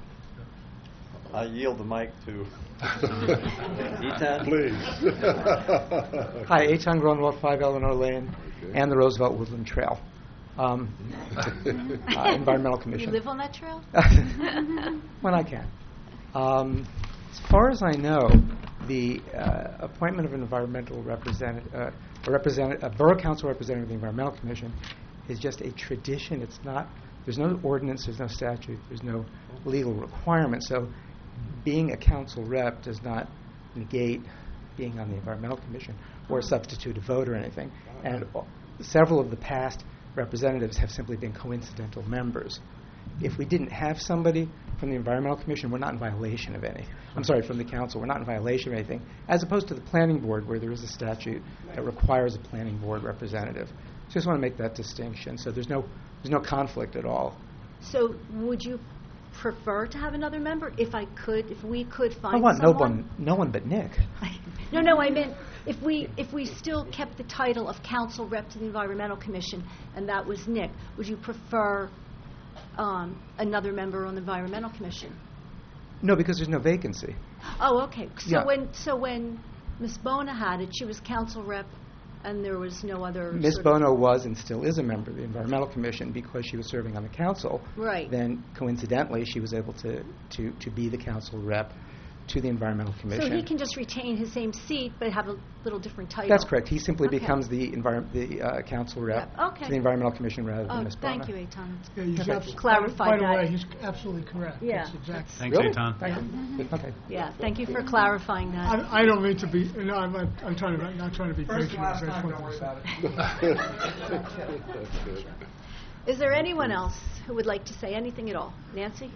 I yield the mic to Etan. Please. Hi, Eitan Grunwald, five Eleanor Lane, and the Roosevelt Woodland Trail. Um, uh, Environmental You Commission. live on that trail? When I can. Um, as far as I know, the uh, appointment of an environmental representative, uh, a, representative a borough council representative of the Environmental Commission is just a tradition. It's not, there's no ordinance, there's no statute, there's no legal requirement. So being a council rep does not negate being on the Environmental Commission or substitute a vote or anything. And uh, several of the past representatives have simply been coincidental members. If we didn't have somebody from the Environmental Commission, we're not in violation of anything. I'm sorry, from the council, we're not in violation of anything, as opposed to the planning board, where there is a statute that requires a planning board representative. So I just want to make that distinction. So there's no there's no conflict at all. So would you prefer to have another member? If I could, if we could find I want someone? no one, no one but Nick. No, no, I meant if we if we still kept the title of council rep to the Environmental Commission, and that was Nick, would you prefer um, another member on the Environmental Commission? No, because there's no vacancy. Oh, okay. So Yeah. when so when Miss Bona had it, she was council rep, and there was no other. Miz sort of- Bono was and still is a member of the Environmental Commission because she was serving on the council. Right. Then, coincidentally, she was able to, to, to be the council rep to the Environmental Commission. So he can just retain his same seat, but have a little different title. That's correct. He simply Okay. becomes the envir- the uh, council rep Yep. Okay. to the Environmental Commission rather than Oh, Miz Bono. thank you, Eitan. Yeah, he's Okay. abs- Clarified By the that. way, he's absolutely correct. Yeah. That's exactly. Thanks, Really? Eitan. Thank you. Okay. Yeah, thank you for clarifying that. I, I don't mean to be, no, I'm, not- I'm trying to, not trying to be First patient. and last I just time, wanted don't worry to about say- it. That's good. Is there anyone else who would like to say anything at all? Nancy?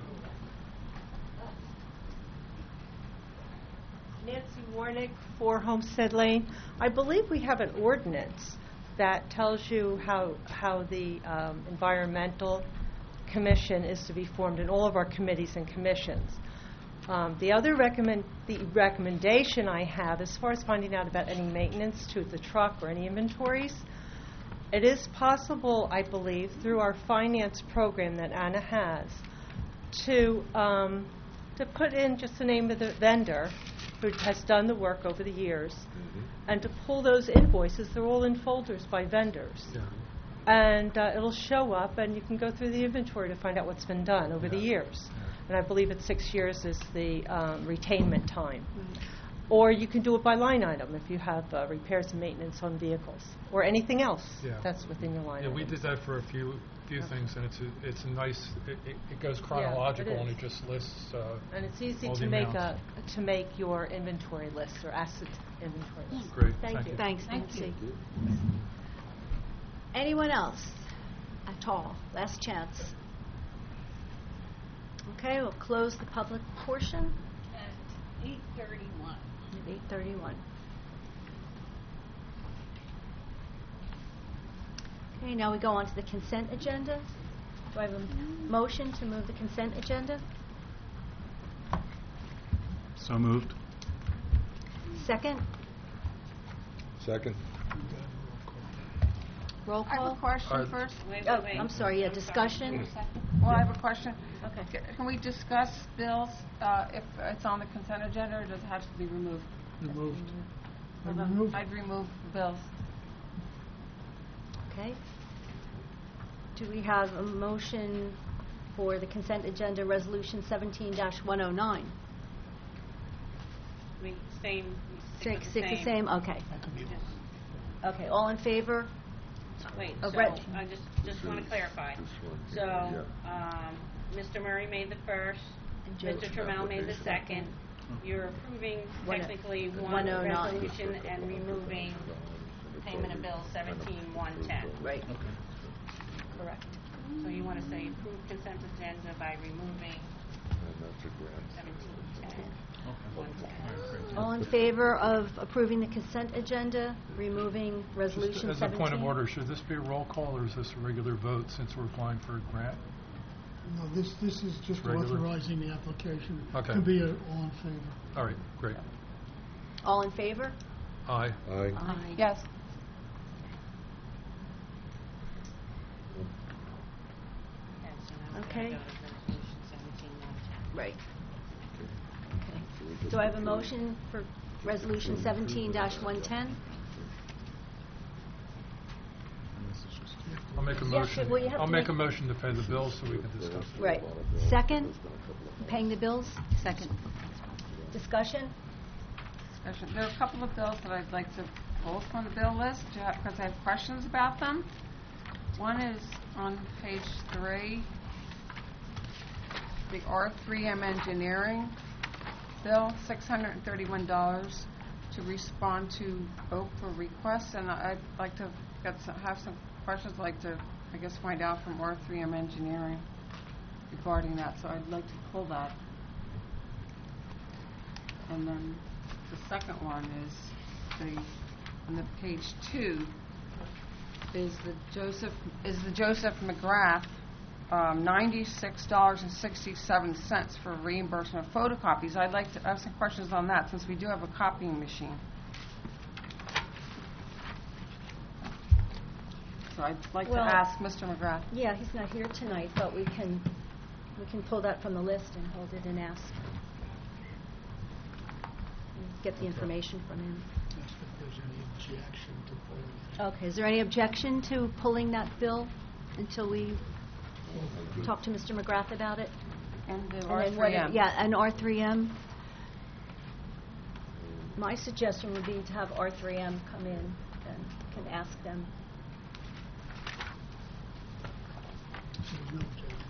Nancy Warnick, four Homestead Lane. I believe we have an ordinance that tells you how, how the um, Environmental Commission is to be formed in all of our committees and commissions. Um, the other recommend, the recommendation I have, as far as finding out about any maintenance to the truck or any inventories, it is possible, I believe, through our finance program that Anna has, to um, to put in just the name of the vendor who has done the work over the years, and to pull those invoices. They're all in folders by vendors. Yeah. And uh, it'll show up, and you can go through the inventory to find out what's been done over the years. And I believe it's six years is the um, retainment time. Or you can do it by line item if you have uh, repairs and maintenance on vehicles, or anything else Yeah. that's within your line Yeah, item. we did that for a few few Okay. things, and it's a, it's a nice. It, it, it goes Yeah, it chronological, and is. it just lists. Uh, And it's easy all to the make amounts. a, to make your inventory list or asset inventory list. Great, Thank thank you. you. Thanks, Thank Nancy. you. Anyone else at all? Last chance. Okay, we'll close the public portion At eight thirty-one. at eight thirty-one. Okay, now we go on to the consent agenda. Do I have a motion to move the consent agenda? So moved. Second? Second. Roll I have call? a question Uh, first. Wait, Oh, wait, wait. I'm sorry, yeah, discussion? Well, I have a question. Okay. C- Can we discuss bills uh, if it's on the consent agenda, or does it have to be removed? Removed. Well, I then removed. I'd remove the bills. Okay. Do we have a motion for the consent agenda, Resolution seventeen one oh nine? We same, we stick Six, with the six the same. same, okay. Okay, all in favor? Wait, Uh, so Brett. I just, just want to clarify. This one here, So, yeah. um, Mister Murray made the first, And Joe Mister Trammell made the Application. second. You're approving One- technically one one oh nine. resolution and removing payment of bill seventeen one ten. Right. Correct. So you want to say approve consent agenda by removing And that's a grant. seventeen ten, one ten. All in favor of approving the consent agenda, removing Just Resolution as a seventeen? point of order, should this be a roll call, or is this a regular vote since we're applying for a grant? No, this, this is just Regular. authorizing the application. Okay. To be a- all in favor. All right, great. All in favor? Aye. Aye. Yes. Okay, so now we're Okay. going to go to resolution seventeen one ten. Right. Okay. Do I have a motion for Resolution seventeen one ten? I'll make a Yes, motion. well, you have I'll to make a make- motion to pay the bills so we can discuss. it. Right. Second? Paying the bills? Second. Discussion? Discussion. There are a couple of bills that I'd like to pull from the bill list, because I have questions about them. One is on page three, the R three M Engineering bill, six hundred thirty-one dollars to respond to Oprah requests, and I'd like to get some, have some questions, I'd like to, I guess, find out from R three M Engineering regarding that, so I'd like to pull that. And then the second one is the, on the page two, is the Joseph, is the Joseph McGrath, um, ninety-six dollars and sixty-seven cents for reimbursement of photocopies. I'd like to ask some questions on that, since we do have a copying machine. So I'd like to Well- ask Mister McGrath. Yeah, he's not here tonight, but we can, we can pull that from the list and hold it and ask. Get the information from him. Ask if there's any objection to pulling it. Okay, is there any objection to pulling that bill until we talk to Mister McGrath about it? And the And R then what- three M. Yeah, and R three M. My suggestion would be to have R three M come in and can ask them. There's no objections.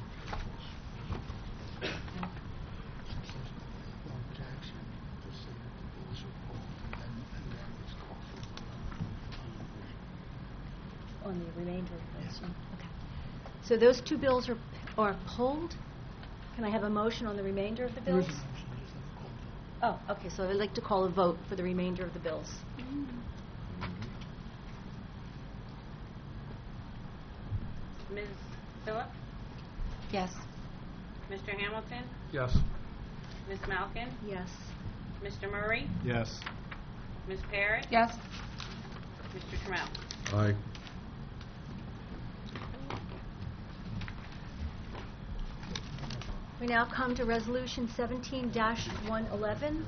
Since there's no objection, just say that the bills are pulled, and then, and then it's called for vote on the- On the remainder of those, okay. So those two bills are, are pulled? Can I have a motion on the remainder of the There is bills? a motion, you just have to call it. Oh, okay, so I'd like to call a vote for the remainder of the bills. Miz Phillip? Yes. Mister Hamilton? Yes. Miz Malkin? Yes. Mister Murray? Yes. Miz Parrott? Yes. Mister Trammell? Aye. We now come to Resolution seventeen one eleven.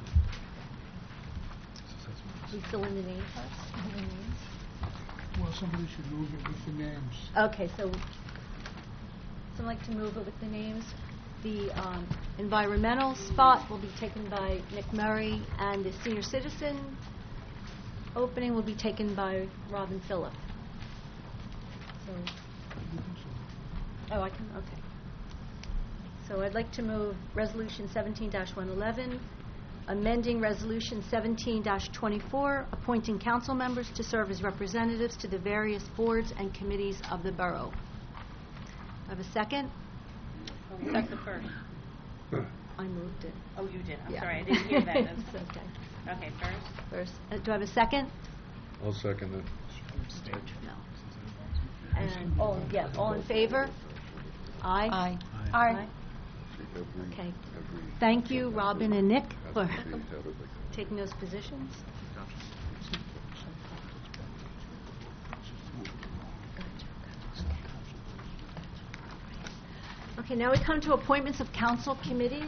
We fill in the name first? The names? Well, somebody should move it with the names. Okay, so someone like to move it with the names. The um, environmental spot will be taken by Nick Murray, and the senior citizen opening will be taken by Robin Phillip. So, oh, I can, okay. So I'd like to move Resolution seventeen one eleven, amending Resolution seventeen twenty-four, appointing council members to serve as representatives to the various boards and committees of the borough. Have a second? Second first. I moved it. Oh, you did. I'm Yeah. sorry, I didn't hear that. That's- It's okay. Okay, first. First, uh, do I have a second? I'll second it. No. And all, yeah, all in favor? Aye. Aye. Aye. Okay. Thank you, Robin and Nick, for taking those positions. Okay, now we come to appointments of council committees.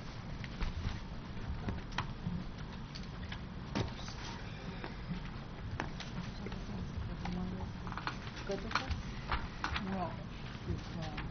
Good with this? Well, if, um,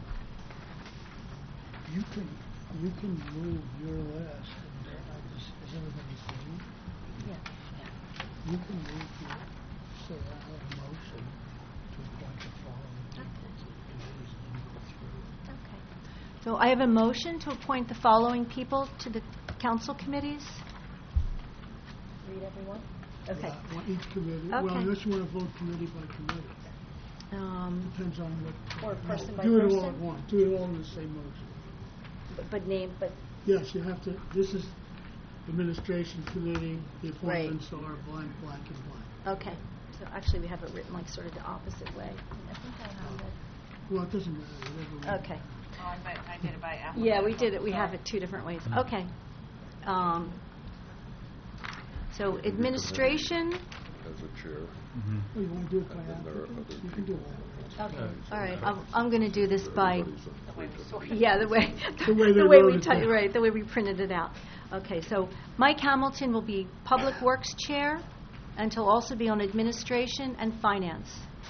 you can, you can move your list, and uh, is, is everybody seen? Yeah. You can move your, say, I have a motion to appoint the following people to the committees, and you go through. Okay. So I have a motion to appoint the following people to the council committees. Read everyone? Okay. Yeah, one each committee, well, Okay. unless you want to vote committee by committee. Um, Depends on what. Or no, person by Do it all person? at once, do it all in the same motion. but- But name, but, Yes, you have to, this is administration committee, the appointments are blank, blank, and blank. okay. So actually, we have it written like sort of the opposite way. I think I have it. Well, it doesn't matter, whatever. we- Okay. Oh, I bet I did it by applicant. Yeah, we did it. We have it two different ways. Okay. Um, So administration, As a chair. Oh, you want to do it by And there are applicants? other You can do people. that. okay, all right. I'm, I'm going to do this by, Everybody's on three different- yeah, the way, The way they the way wrote we, it ty- down. right, the way we printed it out. Okay, so Mike Hamilton will be Public Works Chair, and he'll also be on Administration and Finance.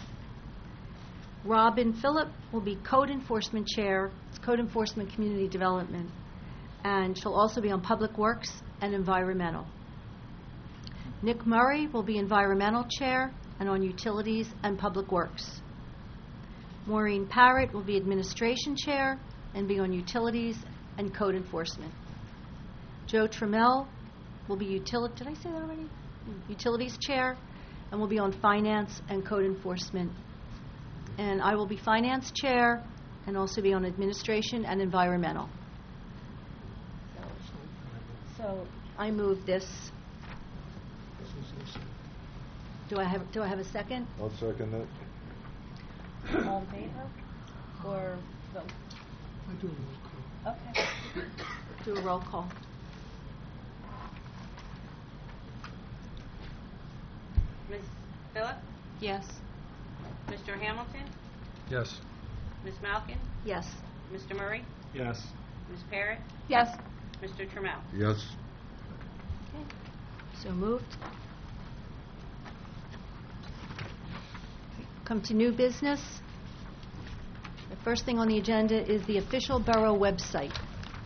Robin Phillip will be Code Enforcement Chair, Code Enforcement Community Development, and she'll also be on Public Works and Environmental. Nick Murray will be Environmental Chair and on Utilities and Public Works. Maureen Parrott will be Administration Chair and be on Utilities and Code Enforcement. Joe Trammell will be Utility, did I say that already? Utilities Chair, and will be on Finance and Code Enforcement. And I will be Finance Chair and also be on Administration and Environmental. So I move this. Do I have, do I have a second? I'll second it. All in favor? Or vote? I do a roll call. Okay. Do a roll call. Miz Phillip? Yes. Mister Hamilton? Yes. Miz Malkin? Yes. Mister Murray? Yes. Miz Parrott? Yes. Mister Trammell? Yes. Okay. So moved. Come to new business. The first thing on the agenda is the official borough website.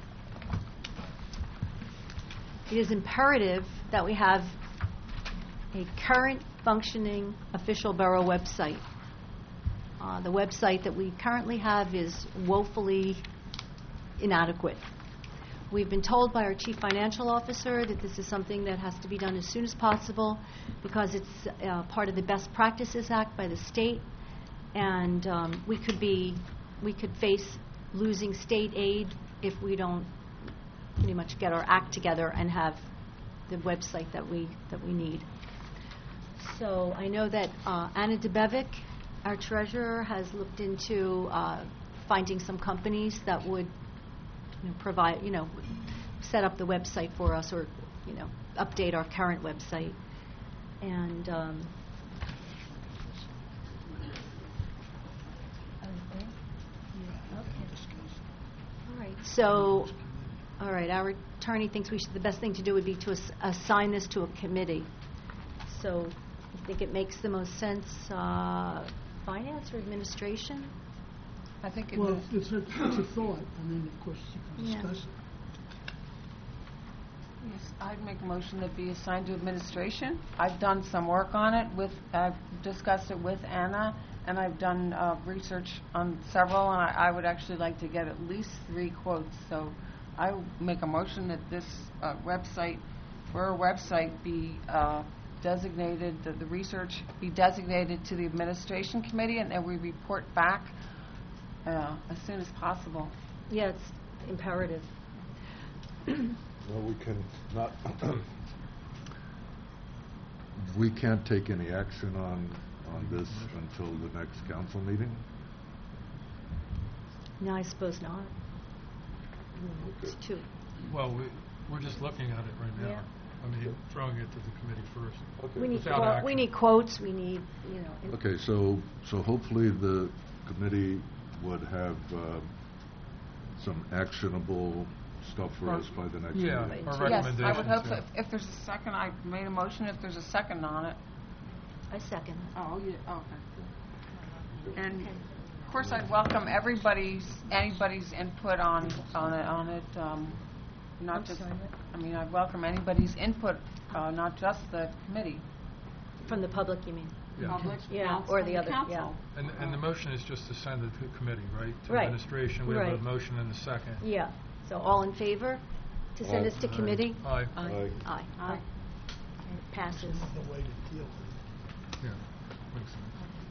It is imperative that we have a current functioning official borough website. Uh, the website that we currently have is woefully inadequate. We've been told by our chief financial officer that this is something that has to be done as soon as possible because it's uh, part of the Best Practices Act by the state, and um, we could be, we could face losing state aid if we don't pretty much get our act together and have the website that we that we need. So I know that uh, Anna DeBevic, our treasurer, has looked into uh, finding some companies that would you know, provide, you know, set up the website for us, or, you know, update our current website. And um, okay. All right, so, all right, our attorney thinks we should, the best thing to do would be to ass- assign this to a committee. So I think it makes the most sense, uh, finance or administration? I think it Well, is. it's a, it's a thought. I mean, of course, you can Yeah. discuss it. Yes, I'd make a motion that be assigned to administration. I've done some work on it with, I've discussed it with Anna, and I've done uh, research on several, and I I would actually like to get at least three quotes. So I would make a motion that this uh, website, for a website, be uh, designated, that the research be designated to the administration committee, and that we report back uh, as soon as possible. Yeah, it's imperative. Well, we can not, we can't take any action on, on this until the next council meeting? No, I suppose not. It's too, Well, we, we're just looking at it right now. Yeah. I mean, throwing it to the committee first. we need, Without quote- action. we need quotes, we need, you know. in- Okay, so, so hopefully the committee would have uh, some actionable stuff for us by the next meeting. Yeah, our Yes, I would hope recommendations, so. yeah. If if there's a second, I made a motion, if there's a second on it. I second. Oh, yeah, okay. And, of course, I'd welcome everybody's, anybody's input on, on it, on it, um, not I'm just, sorry, what? I mean, I'd welcome anybody's input, uh, not just the committee. From the public, you mean? Yeah. Public, Yeah, council, or the and other, yeah. council. And, and the motion is just to send it to committee, right? To Right. administration, we have a Right. motion and a second. Yeah, so all in favor to send Aye. this to Aye. committee? Aye. Aye. Aye. Aye. Aye. Okay, it passes. The way to deal with it. Yeah, makes sense.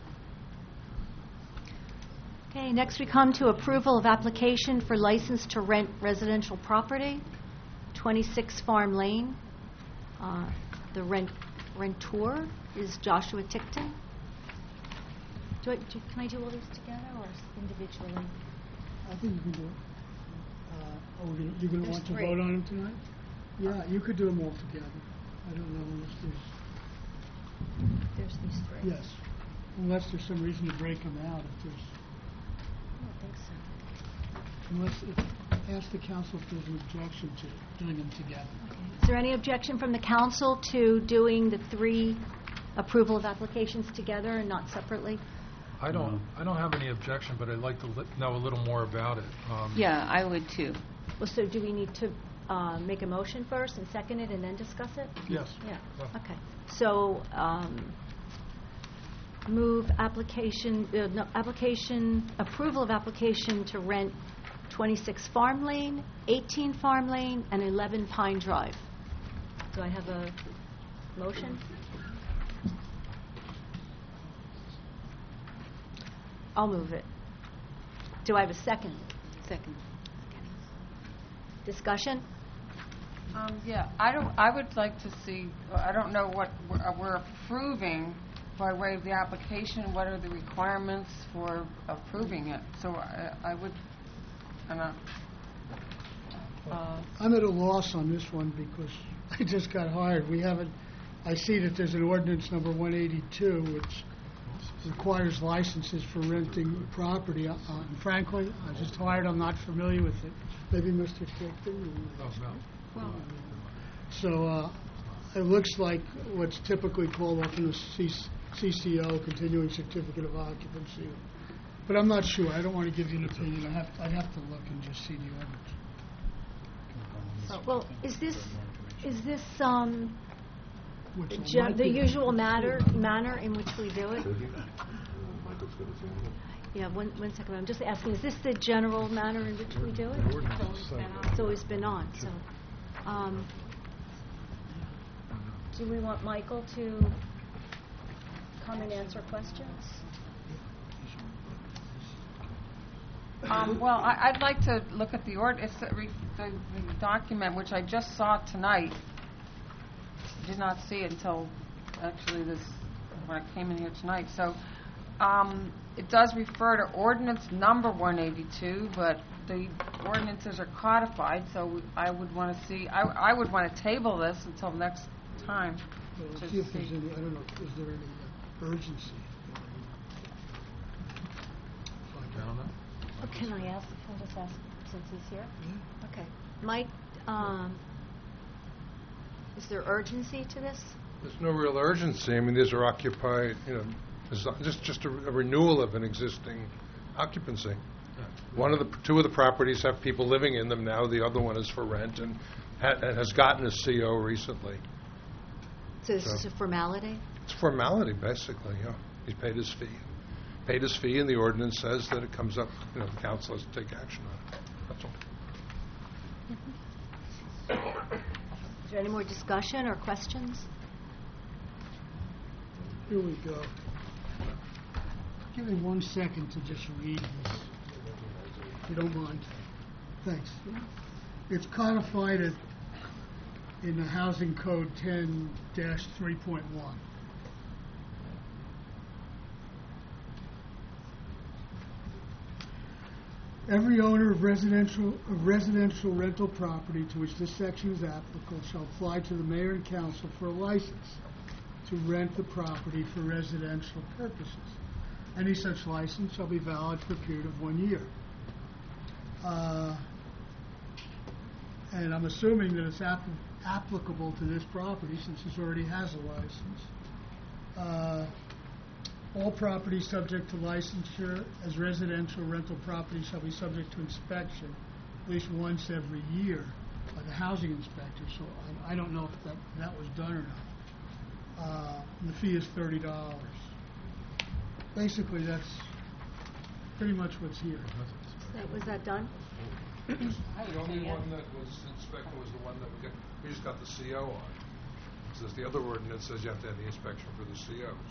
Okay, next we come to approval of application for license to rent residential property, twenty-six Farm Lane. Uh, The rent rentor is Joshua Tickton. Do I, do, can I do all these together or individually? I think you can do it. Uh, are we gonna- you're going to There's want to three. vote on them tonight? Yeah, you could do them all together. I don't know unless there's, There's these three. yes, unless there's some reason to break them out. If there's, I don't think so. unless, if, ask the council if there's an objection to doing them together. Is there any objection from the council to doing the three approval of applications together and not separately? I don't, I don't have any objection, but I'd like to li- know a little more about it. Um, Yeah, I would too. Well, so do we need to uh, make a motion first and second it and then discuss it? Yes. Yeah, Yeah. okay. So, um, move application, uh, no, application, approval of application to rent twenty-six Farm Lane, eighteen Farm Lane, and eleven Pine Drive. Do I have a motion? I'll move it. Do I have a second? Second. Discussion? Um, yeah, I don't, I would like to see, I don't know what we're uh, we're approving by way of the application, what are the requirements for approving it? So I, I would, and, uh, uh, I'm at a loss on this one because I just got hired. We haven't, I see that there's an ordinance number one eighty-two, which requires licenses for renting property. Uh, and frankly, I just hired, I'm not familiar with it. Maybe Mister Tickton? Oh, no. well, So uh, it looks like what's typically called often a C- CCO, Continuing Certificate of Occupancy. But I'm not sure. I don't want to give you an opinion. I have, I'd have to look and just see the ordinance. Well, is this, is this, um, Which I Gen- might the be- usual matter, manner in which we do it? Michael's gonna say anything? Yeah, one, one second, I'm just asking, is this the general manner in which we do it? It's always been on, so, um, do we want Michael to come and answer questions? Um, well, I, I'd like to look at the ord, it's the, re- the, the document which I just saw tonight. Did not see it until actually this, when I came in here tonight. So, um, it does refer to ordinance number one eighty-two, but the ordinances are codified, so I would want to see, I, I would want to table this until next time. Well, to see if there's see. any, I don't know, is there any uh, urgency? I don't know. Oh, can I ask, can I just ask, since he's here? Okay. Mike, um, is there urgency to this? There's no real urgency. I mean, these are occupied, you know, it's not- just, just a a renewal of an existing occupancy. One of the, two of the properties have people living in them now, the other one is for rent, and ha- and has gotten a C O recently. So this So- is a formality? It's formality, basically, yeah. He's paid his fee. Paid his fee, and the ordinance says that it comes up, you know, the council has to take action on it. That's all. Is there any more discussion or questions? Here we go. Give me one second to just read this, if you don't mind. Thanks. It's codified at, in the Housing Code ten dash three point one. Every owner of residential, of residential rental property to which this section is applicable shall apply to the mayor and council for a license to rent the property for residential purposes. Any such license shall be valid for a period of one year. Uh, And I'm assuming that it's app- applicable to this property since this already has a license. Uh, All properties subject to licensure as residential rental property shall be subject to inspection at least once every year by the housing inspector. So I, I don't know if that, that was done or not. Uh, and the fee is thirty dollars. Basically, that's pretty much what's here. That- Was that done? The only one that was inspected was the one that we got, we just got the C O on. It says the other ordinance says you have to have the inspection for the C Os.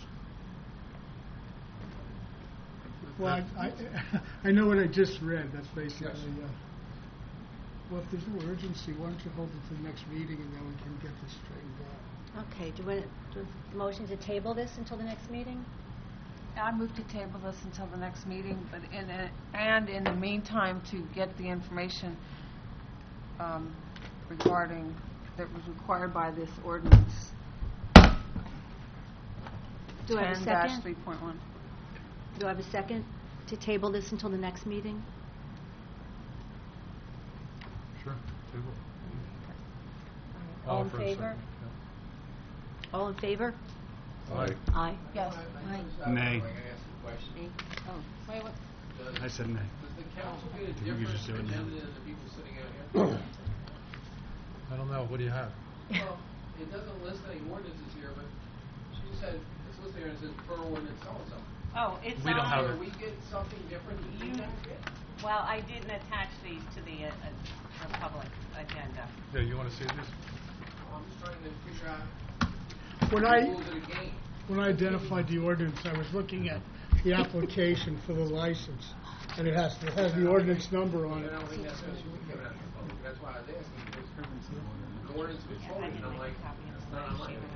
Well, I, I, I know what I just read, that's basically, uh, well, if there's no urgency, why don't you hold it to the next meeting and then we can get this straightened out. Okay, do we, do a motion to table this until the next meeting? I move to table this until the next meeting, but in a, and in the meantime, to get the information um, regarding, that was required by this ordinance. Do I have a ten second? three point one. Do I have a second to table this until the next meeting? Sure, table. All in Offer a favor? second, All in favor? Aye. Aye. Yes. Aye. Nay. Oh, wait, what? I said nay. Does the council get a I think we different just do it now. agenda than the people sitting out here? I don't know, what do you have? Well, it doesn't list any ordinances here, but she said, it's listed here and it says per ordinance so-and-so. Oh, it's We don't on- have Or it. we get something different that you You- guys get? Well, I didn't attach these to the, uh, uh, the public agenda. Yeah, you want to see this? I'm just trying to figure out When the I, rules of the game. when I identified the ordinance, I was looking at the application for the license, and it has, it has the ordinance number on I it. don't think that's what you would give it out to the public. That's why I was asking, because the ordinance was quoted, and I'm like, it's not on mine.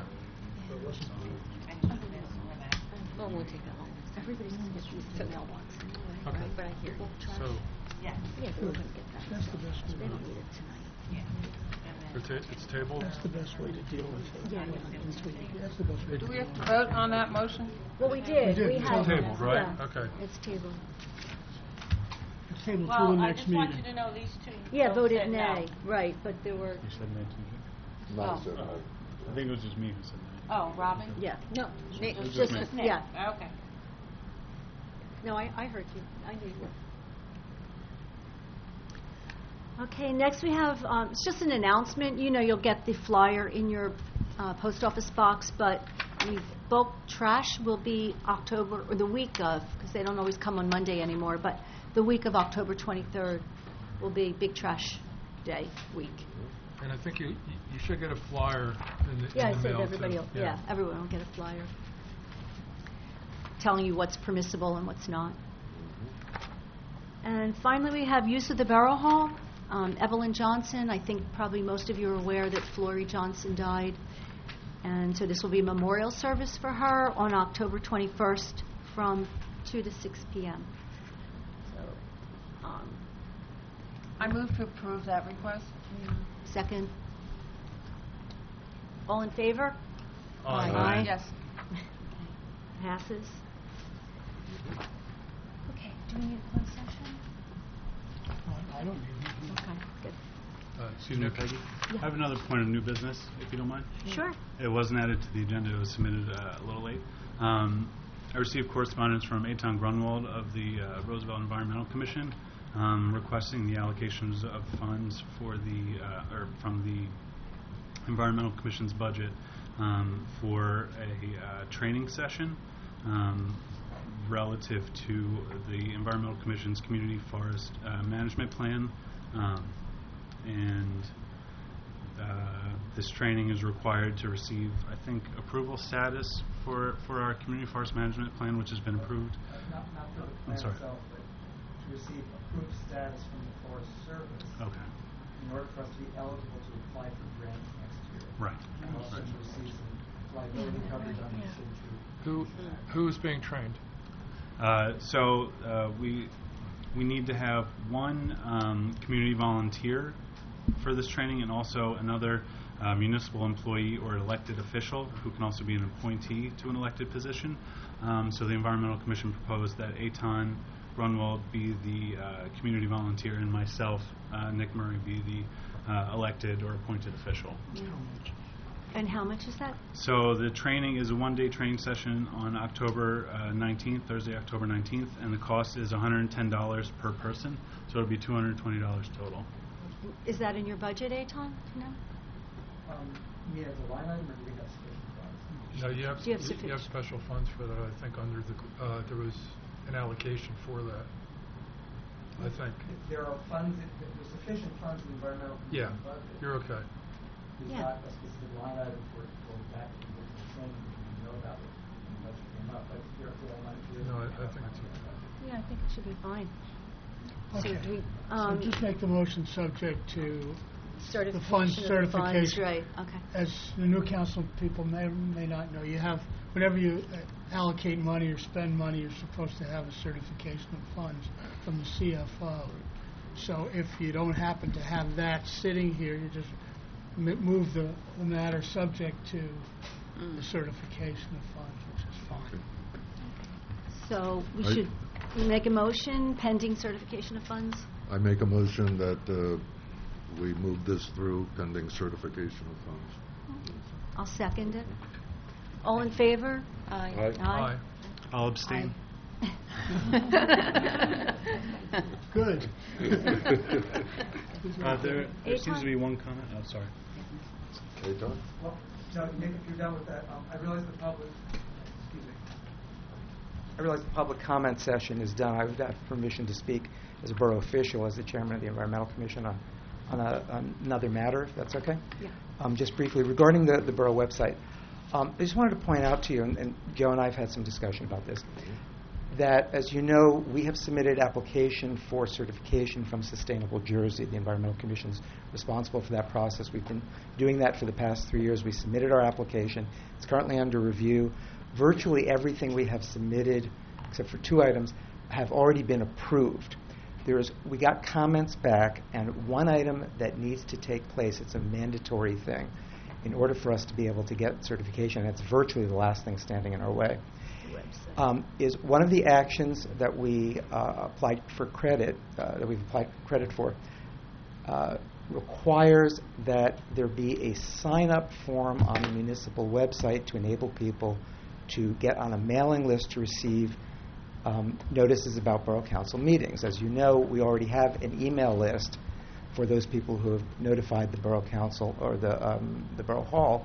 Well, we'll take that home. Everybody's going to get these mailbox. Okay. Right, but I hear you. So, Yes. Yeah, but we're going to get that. That's the best way. They don't need it tonight. it's ta- it's tabled? That's the best way to deal with it. That's the best way to Do we deal have with to it. vote on that motion? Well, we did. We did. We It's had. tabled, right? Yeah, Okay. It's tabled. It's tabled till the Well, I next just want you meeting. to know these two. Yeah, folks voted said no. nay, right, but there were, You said nay too. No, Oh. sir, no. I think it was just me who said nay. Oh, Robin? yeah, no, Nick, It was just, just Nick. yeah. Okay. No, I, I heard you. I knew you. Okay, next we have, um, it's just an announcement. You know, you'll get the flyer in your uh, post office box, but the bulk trash will be October, or the week of, because they don't always come on Monday anymore, but the week of October twenty-third will be Big Trash Day week. And I think you, you you should get a flyer in the, Yeah, in I the said mail, everybody, too. will, yeah, everyone will get a flyer telling you what's permissible and what's not. And finally, we have use of the Borough Hall. Um, Evelyn Johnson, I think probably most of you are aware that Flory Johnson died. And so this will be a memorial service for her on October twenty-first from two to six p.m. So, um, I move to approve that request. second. All in favor? Aye. Aye. Yes. Passes. Okay, do we need a closed session? I don't need Okay, good. Uh, Excuse me, Peggy? Yeah. I have another point of new business, if you don't mind. Sure. It wasn't added to the agenda. It was submitted uh, a little late. Um, I received correspondence from Eitan Grunwald of the uh, Roosevelt Environmental Commission um, requesting the allocations of funds for the, uh, or from the Environmental Commission's budget um, for a uh, training session um, relative to the Environmental Commission's Community Forest uh, Management Plan. Um, and uh, this training is required to receive, I think, approval status for, for our Community Forest Management Plan, which has been approved. Not, not for the I'm plan sorry. itself, but to receive approved status from the Forest Service. Okay. In order for us to be eligible to apply for grants next year. Right. And also Right. to receive some liability coverage on the issue. Who, who is being trained? Uh, so uh, we we need to have one um, community volunteer for this training, and also another uh, municipal employee or elected official who can also be an appointee to an elected position. Um, so the Environmental Commission proposed that Eitan Grunwald be the uh, community volunteer, and myself, uh, Nick Murray, be the uh, elected or appointed official. And how much is that? So the training is a one-day training session on October uh, nineteenth, Thursday, October nineteenth, and the cost is one hundred ten dollars per person, so it'll be two hundred twenty dollars total. Is that in your budget, Eitan? No? Um, you mean as a line item, or do we have sufficient funds? No, you have, Do you have you you have sufficient- special funds for that, I think, under the, uh, there was an allocation for that, I think. There are funds, there's sufficient funds in the environmental Yeah, commission budget. you're okay. There's Yeah. not a specific line item for, for that particular training, we didn't know about it when the budget came up, but there there are money. there- No, I, I think it's okay. Yeah, I think it should be fine. So Okay. do we, So um, just make the motion subject to the certification funds of the funds, certification. right, okay. As the new council people may or may not know, you have, whenever you uh, allocate money or spend money, you're supposed to have a certification of funds from the C F O. So if you don't happen to have that sitting here, you just m- move the, the matter subject to the certification of funds, which is fine. So we I- should make a motion pending certification of funds? I make a motion that uh, we move this through pending certification of funds. I'll second it. All in favor? Aye. Aye. I'll abstain. Good. Uh, there, there seems Eitan? to be one comment. Oh, sorry. Eitan? Well, no, Nick, if you're done with that, um, I realize the public, excuse me. I realize the public comment session is done. I would have permission to speak as a borough official, as the chairman of the Environmental Commission on, on, a, on another matter, if that's okay? Yeah. Um, just briefly, regarding the, the borough website, um, I just wanted to point out to you, and, and Joe and I have had some discussion about this, that, as you know, we have submitted application for certification from Sustainable Jersey. The Environmental Commission's responsible for that process. We've been doing that for the past three years. We submitted our application. It's currently under review. Virtually everything we have submitted, except for two items, have already been approved. There's, we got comments back, and one item that needs to take place, it's a mandatory thing, in order for us to be able to get certification, and it's virtually the last thing standing in our way, um, is one of the actions that we uh, applied for credit, uh, that we've applied credit for, uh, requires that there be a sign-up form on the municipal website to enable people to get on a mailing list to receive um, notices about borough council meetings. As you know, we already have an email list for those people who have notified the borough council or the, um, the borough hall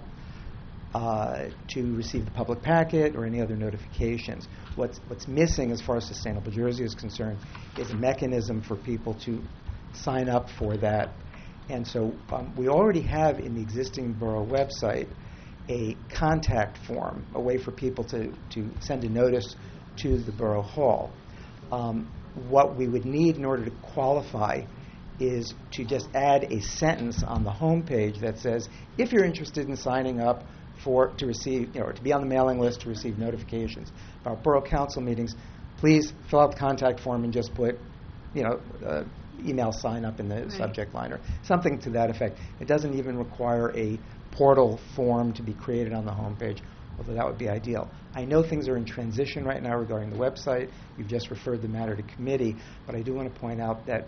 uh, to receive the public packet or any other notifications. What's, what's missing, as far as Sustainable Jersey is concerned, is a mechanism for people to sign up for that. And so um, we already have in the existing borough website a contact form, a way for people to, to send a notice to the borough hall. Um, what we would need in order to qualify is to just add a sentence on the home page that says, if you're interested in signing up for to receive, you know, or to be on the mailing list to receive notifications about borough council meetings, please fill out the contact form and just put, you know, uh, email sign up in the Right. subject line or something to that effect. It doesn't even require a portal form to be created on the home page, although that would be ideal. I know things are in transition right now regarding the website. You've just referred the matter to committee, but I do want to point out that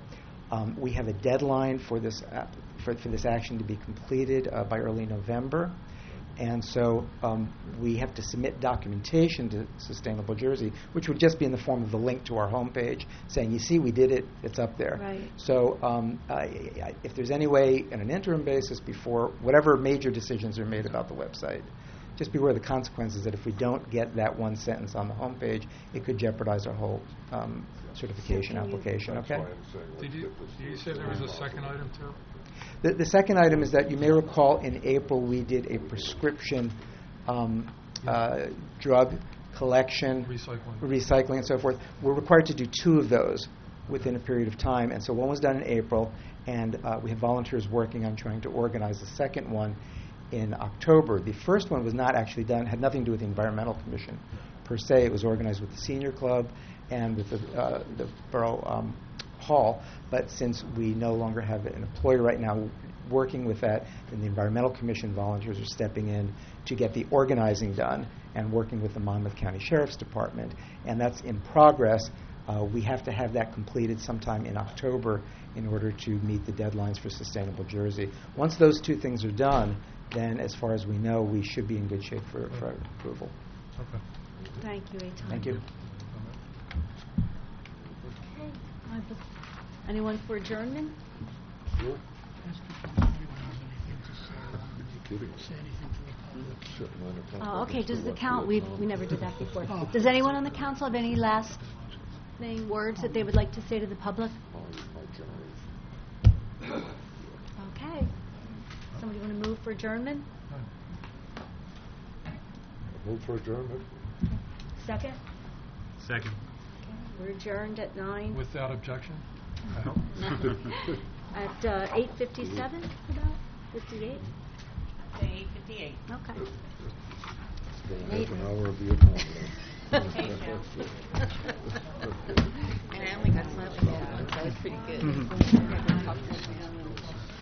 Um, We have a deadline for this, app- for for this action to be completed uh, by early November. And so um, we have to submit documentation to Sustainable Jersey, which would just be in the form of the link to our homepage, saying, you see, we did it, it's up there. Right. So um, I, I, if there's any way, on an interim basis, before whatever major decisions are made about the website, just beware of the consequences that if we don't get that one sentence on the homepage, it could jeopardize our whole um, certification application, okay? Did you, did you say there was a second item too? The, the second item is that you may recall in April we did a prescription um, uh, drug collection, Recycling. recycling, and so forth. We're required to do two of those within a period of time, and so one was done in April, and uh, we have volunteers working on trying to organize the second one in October. The first one was not actually done, had nothing to do with the Environmental Commission per se. It was organized with the Senior Club and with the, uh, the Borough um, Hall, but since we no longer have an employer right now working with that, then the Environmental Commission volunteers are stepping in to get the organizing done and working with the Monmouth County Sheriff's Department, and that's in progress. Uh, we have to have that completed sometime in October in order to meet the deadlines for Sustainable Jersey. Once those two things are done, then as far as we know, we should be in good shape for, for approval. Okay. Thank you, Eitan. Thank you. Okay. I bel- Anyone for adjournment? Sure. Oh, okay, does the count, we we never did that before. Does anyone on the council have any last thing, words that they would like to say to the public? Okay. Somebody want to move for adjournment? Move for adjournment. Second? Second. We're adjourned at nine. Without objection? At uh, eight fifty-seven, about fifty-eight. eight fifty-eight. Okay. It's been a half an hour of Vietnam. And I only got slightly down, so that was pretty good. Mhm.